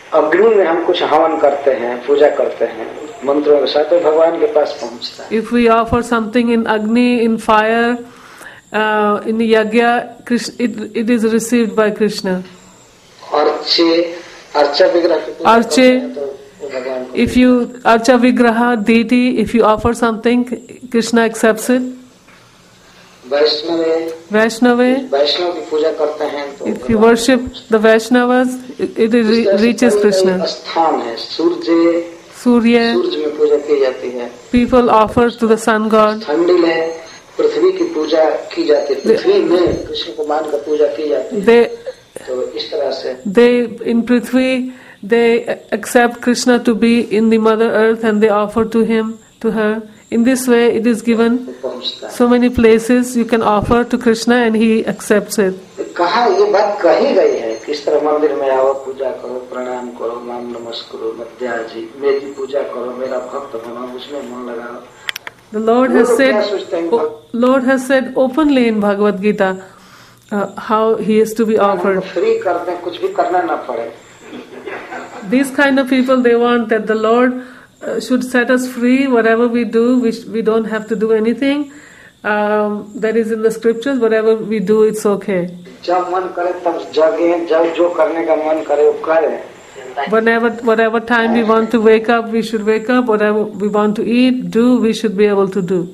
अग्नि में हम कुछ हवन करते हैं, पूजा करते हैं मंत्रों के साथ, तो भगवान के पास पहुंचता है. If we offer something in Agni, in fire, uh, in Yagya, Krishna, it, it is received by Krishna. अर्चे अर्चा विग्रह की पूजा करते हैं तो वो भगवान को. If you Archa Vigraha, deity, if you offer something, Krishna accepts it. Vaishnav Vaishnava, वैष्णव की पूजा करते हैं तो if you worship the Vaishnavas, it, it re- reaches Krishna. स्थान है. सूर्य Surya, सूरज में पूजा की जाती है. people offer to the sun god. ठंडी में पृथ्वी की पूजा की जाती है. पृथ्वी में कृष्ण को मान कर पूजा की जाती है. They, तो इस तरह से they in Prithvi, they accept Krishna to be in the Mother Earth and they offer to him, to her. In this way, it is given पहुंचता है. so many places you can offer to Krishna and he accepts it. कहा ये बात कही गई है किस तरह मंदिर में आओ, पूजा करो, प्रणाम करो, नाम नमस्कारो, मध्या जी मेरी पूजा करो, मेरा भक्त बनो, उसमें मन लगाओ. The Lord has said, Lord has said openly in Bhagavad Gita uh, how he is to be offered. Free करते हैं, कुछ भी करना ना पड़े. These kind of people, they want that the Lord uh, should set us free. Whatever we do, we sh- we don't have to do anything. Um, that is in the scriptures. Whatever we do, it's okay. जब मन करे तब जगे, जब जो करने का मन करे वो करे. Whenever, whatever time we want to wake up, we should wake up. Whatever we want to eat, do, we should be able to do.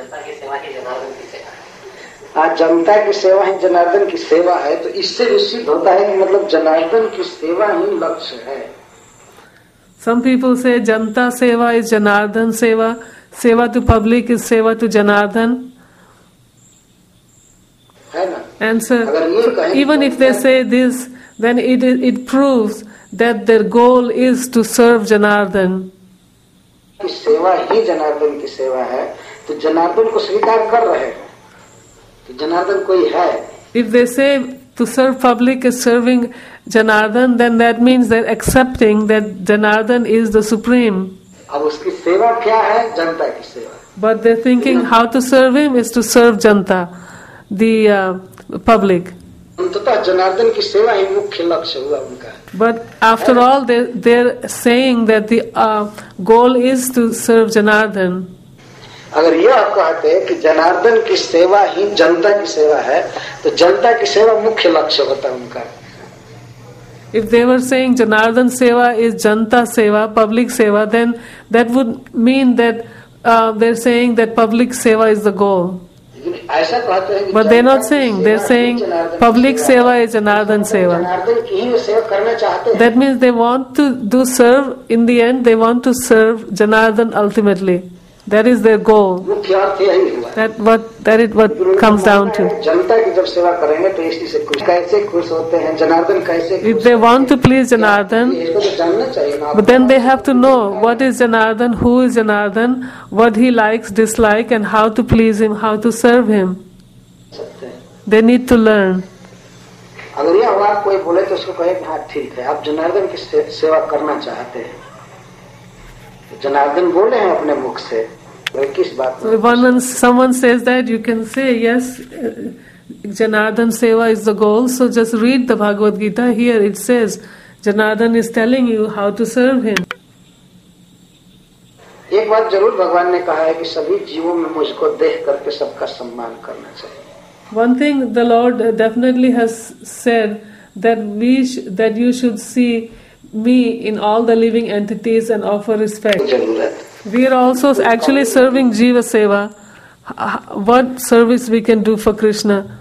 आज जनता की सेवा ही जनार्दन की सेवा है, तो इससे भी सिद्ध होता है कि मतलब जनार्दन की सेवा ही लक्ष्य है. Some people say Janta Seva is Janardhan Seva. Seva to public is Seva to Janardhan. है ना. Answer, अगर ये कहें even if they say this, then it it proves that their goal is to serve Janardhan. कि सेवा ही जनार्दन की सेवा है, तो जनार्दन को स्वीकार कर रहे हैं, तो जनार्दन कोई है. If they say to serve public is serving Janardhan, then that means they're accepting that Janardhan is the supreme. अब उसकी सेवा क्या है? जनता की सेवा. But they're thinking how to serve him is to serve Janta, the uh, public. अंततः जनार्दन की सेवा ही मुख्य लक्ष्य हुआ उनका. But after all, they're, they're saying that the uh, goal is to serve Janardhan. अगर यह कहते कि जनार्दन की सेवा ही जनता की सेवा है, तो जनता की सेवा मुख्य लक्ष्य होता उनका. If they were saying Janardhan Seva is Janta Seva, public Seva, then that would mean that uh, they're saying that public Seva is the goal. ऐसा कहते हैं कि But they're not saying, they're saying public Seva is Janardhan Seva. Janardan की ही सेवा करना चाहते हैं. That means they want to do serve, in the end they want to serve Janardhan ultimately. That is their goal. मुख्य अर्थ यही हुआ. That what that is what comes down to. जनता की जब सेवा करेंगे तो इसी से खुश कैसे खुश होते हैं, जनार्दन कैसे खुश. If they want to please Janardhan, इसको तो जानना चाहिए ना. but then they have to know what is Janardhan, who is Janardhan, what he likes, dislike, and how to please him, how to serve him. They need to learn. अगर यह बात कोई बोले तो उसको कहे कि हाँ ठीक है, आप जनार्दन की से, सेवा करना चाहते हैं. जनार्दन बोले हैं अपने मुख से, किस बात में? When someone says that, you can say yes, uh, Janardhan Seva is the goal. So just read the Bhagavad Gita. Here it says Janardhan is telling you how to serve him. एक बात जरूर भगवान ने कहा है कि सभी जीवों में मुझको देख करके सबका सम्मान करना चाहिए. One thing the Lord definitely has said, that we sh- that you should see me in all the living entities and offer respect. जरूरत. We are also actually serving Jiva Seva. H- What service we can do for Krishna?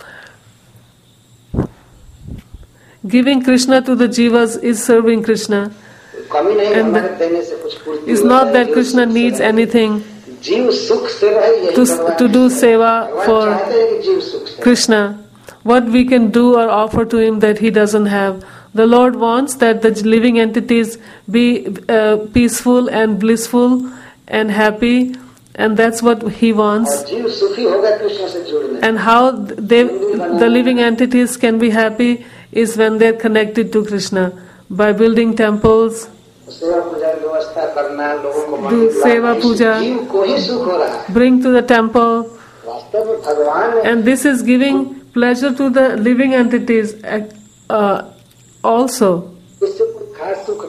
Giving Krishna to the Jivas is serving Krishna. कमी नहीं, And हमारे देने से कुछ पूर्ति It's होता not है, that जीव Krishna सुख से needs रहे. anything जीव सुख से रहे, यही to, भगवान to do seva भगवान for चाहते हैं कि जीव सुख से रहे. Krishna. What we can do or offer to him that he doesn't have. The Lord wants that the living entities be uh, peaceful and blissful and happy, and that's what he wants. और जीव सुखी होगा कृष्ण से जुड़ने. And how they, the living entities can be happy is when they're connected to Krishna by building temples, सेवा पूजा की व्यवस्था करना, लोगों को do मंदिर seva लाना, puja, इससे जीव को ही सुख हो रहा है. bring to the temple, वास्तव में भगवान ने and this is giving pleasure to the living entities uh, also. इससे कोई खास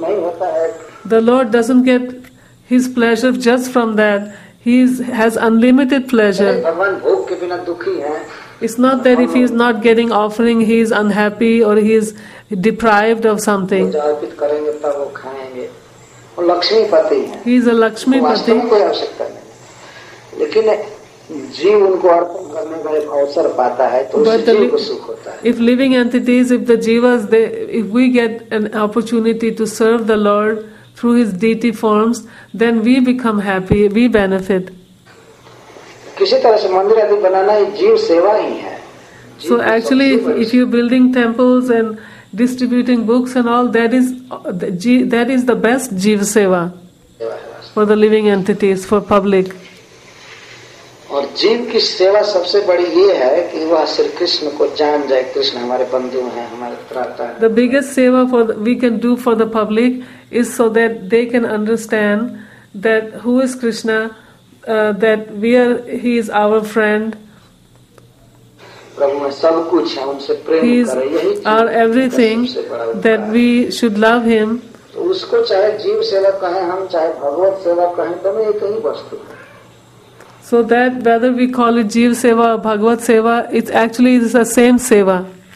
नहीं होता है. The Lord doesn't get His pleasure just from that. He is, has unlimited pleasure. भगवान भोग के बिना दुखी हैं. It's not that if he is not getting offering, he is unhappy or he is deprived of something. वो अर्पित करेंगे तब वो खाएंगे. वो लक्ष्मीपति हैं. He is a Lakshmipati. वास्तव में कोई आवश्यकता नहीं. लेकिन जीव उनको अर्पण करने का एक अवसर पाता है तो उससे जीव को सुख होता है. If living entities, if the jivas, they, if we get an opportunity to serve the Lord through His deity forms, then we become happy, we benefit. किसी तरह से मंदिर आदि बनाना ये जीव सेवा ही है. So actually, if, if you're building temples and distributing books and all, that is that is the best jiva seva for the living entities, for public. और जीव की सेवा सबसे बड़ी ये है कि वह श्री कृष्ण को जान जाए. कृष्ण हमारे बंधु हैं, हमारे त्राता हैं. The biggest seva for the, we can do for the public is so that they can understand that who is Krishna, uh, that we are, he is our friend. प्रभु में सब कुछ है, उनसे प्रेम He is करें. यही our everything, that we should love him. तो उसको चाहे जीव सेवा कहें हम, चाहे भगवत सेवा कहें, दोनों एक ही वस्तु है. So that whether we call it Jiva Seva or Bhagavad Seva, it's actually it's the same seva.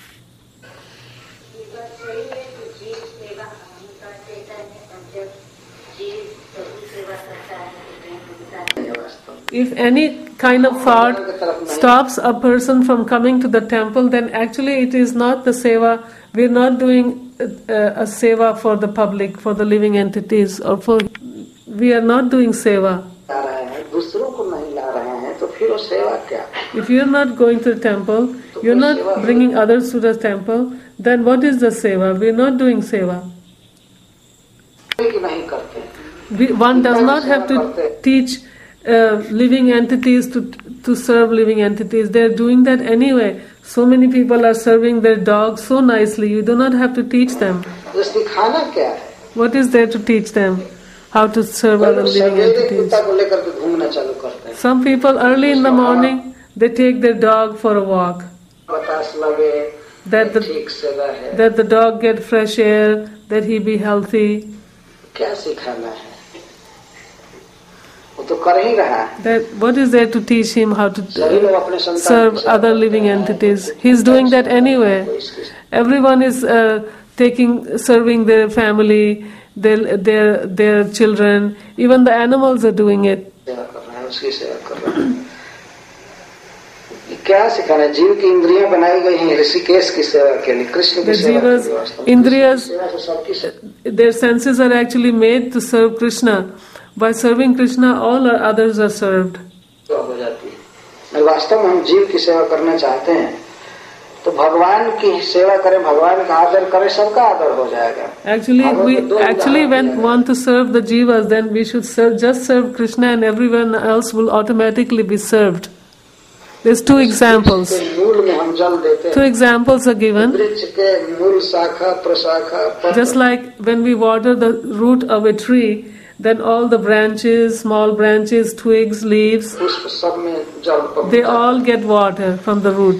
If any kind of thought stops a person from coming to the temple, then actually it is not the seva. We're not doing a, a seva for the public, for the living entities, or for. We are not doing seva. दूसरों को नहीं ला रहे हैं तो फिर वो सेवा क्या? If you're not going to the temple, you're not bringing others to the temple, then what is the seva? We're not doing seva. नहीं करते. We, one does not have to teach uh, living entities to to serve living entities. They're doing that anyway. So many people are serving their dogs so nicely. You do not have to teach them. सिखाना क्या है? What is there to teach them? How to serve other living entities. Some people early in the morning they take their dog for a walk. That the, that the dog get fresh air, that he be healthy. That what is there to teach him how to uh, serve other living entities? He's doing that anyway. Everyone is uh, taking serving their family. Their, their their children, even the animals are doing it. क्या सिखाना है? जीव की इंद्रियां बनाई गई हैं ऋषिकेश की सेवा के लिए, कृष्ण की सेवा के लिए. Indriyas, their senses are actually made to serve Krishna. By serving Krishna, all our others are served. हो जाती है. वास्तव में हम जीव की सेवा करना चाहते हैं तो भगवान की सेवा करें, भगवान का आदर करें, सबका आदर हो जाएगा. Actually, we actually when want to serve the jivas, then we should serve, just serve Krishna, and everyone else will automatically be served. There's two examples. Two examples are given. Just like when we water the root of a tree, then all the branches, small branches, twigs, leaves, they all get water from the root.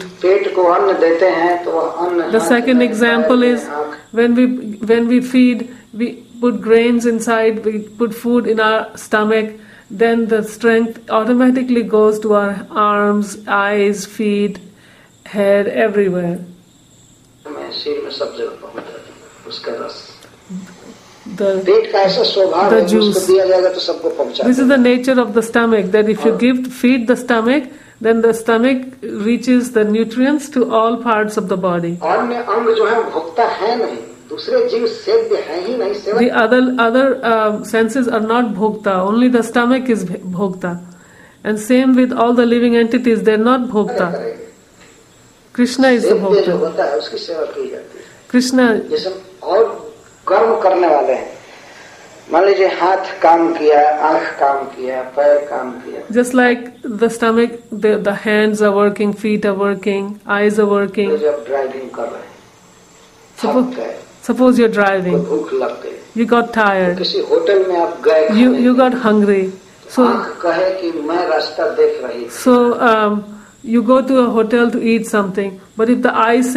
The second example is when we when we feed, we put grains inside, we put food in our stomach, then the strength automatically goes to our arms, eyes, feet, head, everywhere. The, the juice. This is the nature of the stomach, that if you give feed the stomach, then the stomach reaches the nutrients to all parts of the body. The other other uh, senses are not bhokta, only the stomach is bhokta. And same with all the living entities, they are not bhokta. Krishna is the bhokta. Krishna. कर्म करने वाले हैं. मान लीजिए हाथ काम किया, आंख काम किया, पैर काम किया. Just like the stomach, the, the hands are working, feet are working, eyes are working. जब ड्राइविंग कर रहे हैं, suppose, suppose you're driving, भूख लग गई, you got tired, किसी होटल में आप गए, you you got hungry, so आंख कहे कि मैं रास्ता देख रही. So um, you go to a hotel to eat something, but if the eye says,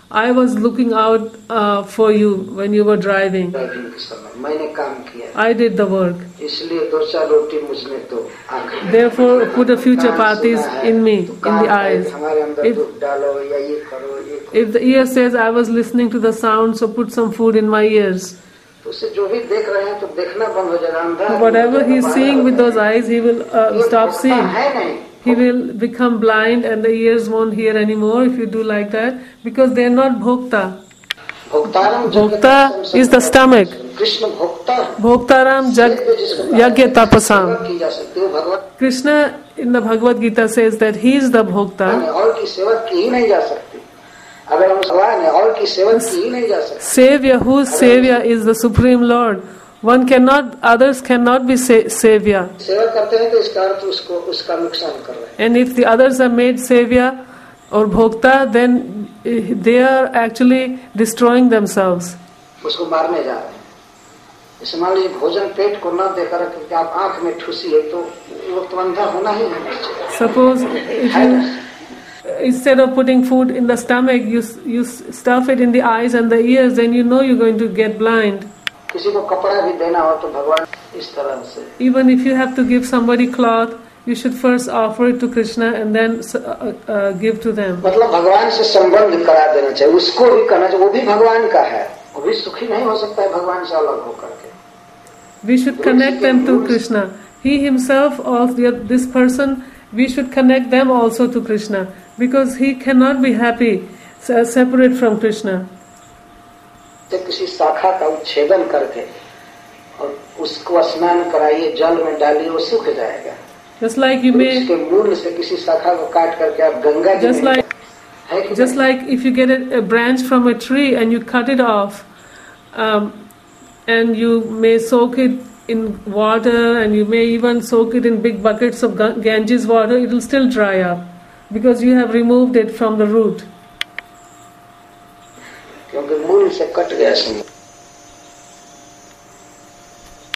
I was looking out uh, for you when you were driving. Driving के समय मैंने काम किया, I did the work. इसलिए दो चार रोटी मुझने तो आंखें, Therefore, put a few chapatis in me, in the eyes. हमारे अंदर If, दूध डालो या ये करो ये करो, if the ear says, I was listening to the sound, so put some food in my ears. तो उससे जो भी देख रहे हैं तो देखना बंद हो जाएगा, अंधा Whatever he is seeing with those eyes, he will uh, stop seeing. है नहीं, He will become blind and the ears won't hear anymore if you do like that, because they are not bhokta. भोक्तारम Bhokta is the stomach. Krishna Bhokta Bhoktaram jag yagya tapasam. की जा सकती है, भगवत Krishna in the Bhagavad Gita says that he is the bhokta. और की सेवा की ही नहीं जा सकती, अगर हम भगवान है और की सेवा की ही नहीं जा सकती. Savior, whose savior is the Supreme Lord. One cannot, others cannot be sa- savior. सेवा करते हैं तो इसका अर्थ उसको उसका नुकसान कर रहे हैं. And if the others are made savior or bhokta, then eh, they are actually destroying themselves. उसको मारने जा रहे हैं. जैसे मान लीजिए भोजन पेट को न देकर क्योंकि आप आंख में ठूसी है तो वो तो अंधा होना ही है. Suppose if you, instead of putting food in the stomach, you you stuff it in the eyes and the ears, then you know you're going to get blind. किसी को कपड़ा भी देना हो तो भगवान इस तरह से. Even if you have to give somebody cloth, you should first offer it to Krishna and then uh, uh, give to them. मतलब भगवान से संबंध करा देना चाहिए, उसको भी करना चाहिए, वो भी भगवान का है, वो भी सुखी नहीं हो सकता है भगवान से अलग होकर के. We should connect them to Krishna. He himself, also this person, we should connect them also to Krishna, because he cannot be happy separate from Krishna. तो किसी शाखा का उच्छेदन करके और उसको स्नान कराइए, जल में डालिए, वो सूख जाएगा. Just like you may, उसके मूल से किसी शाखा को काट करके आप गंगा जी just में like, है कि just like if you get a, a branch from a tree and you cut it off, um, and you may soak it in water, and you may even soak it in big buckets of Ganges water, it will still dry up because you have removed it from the root. क्योंकि मूल से cut गया.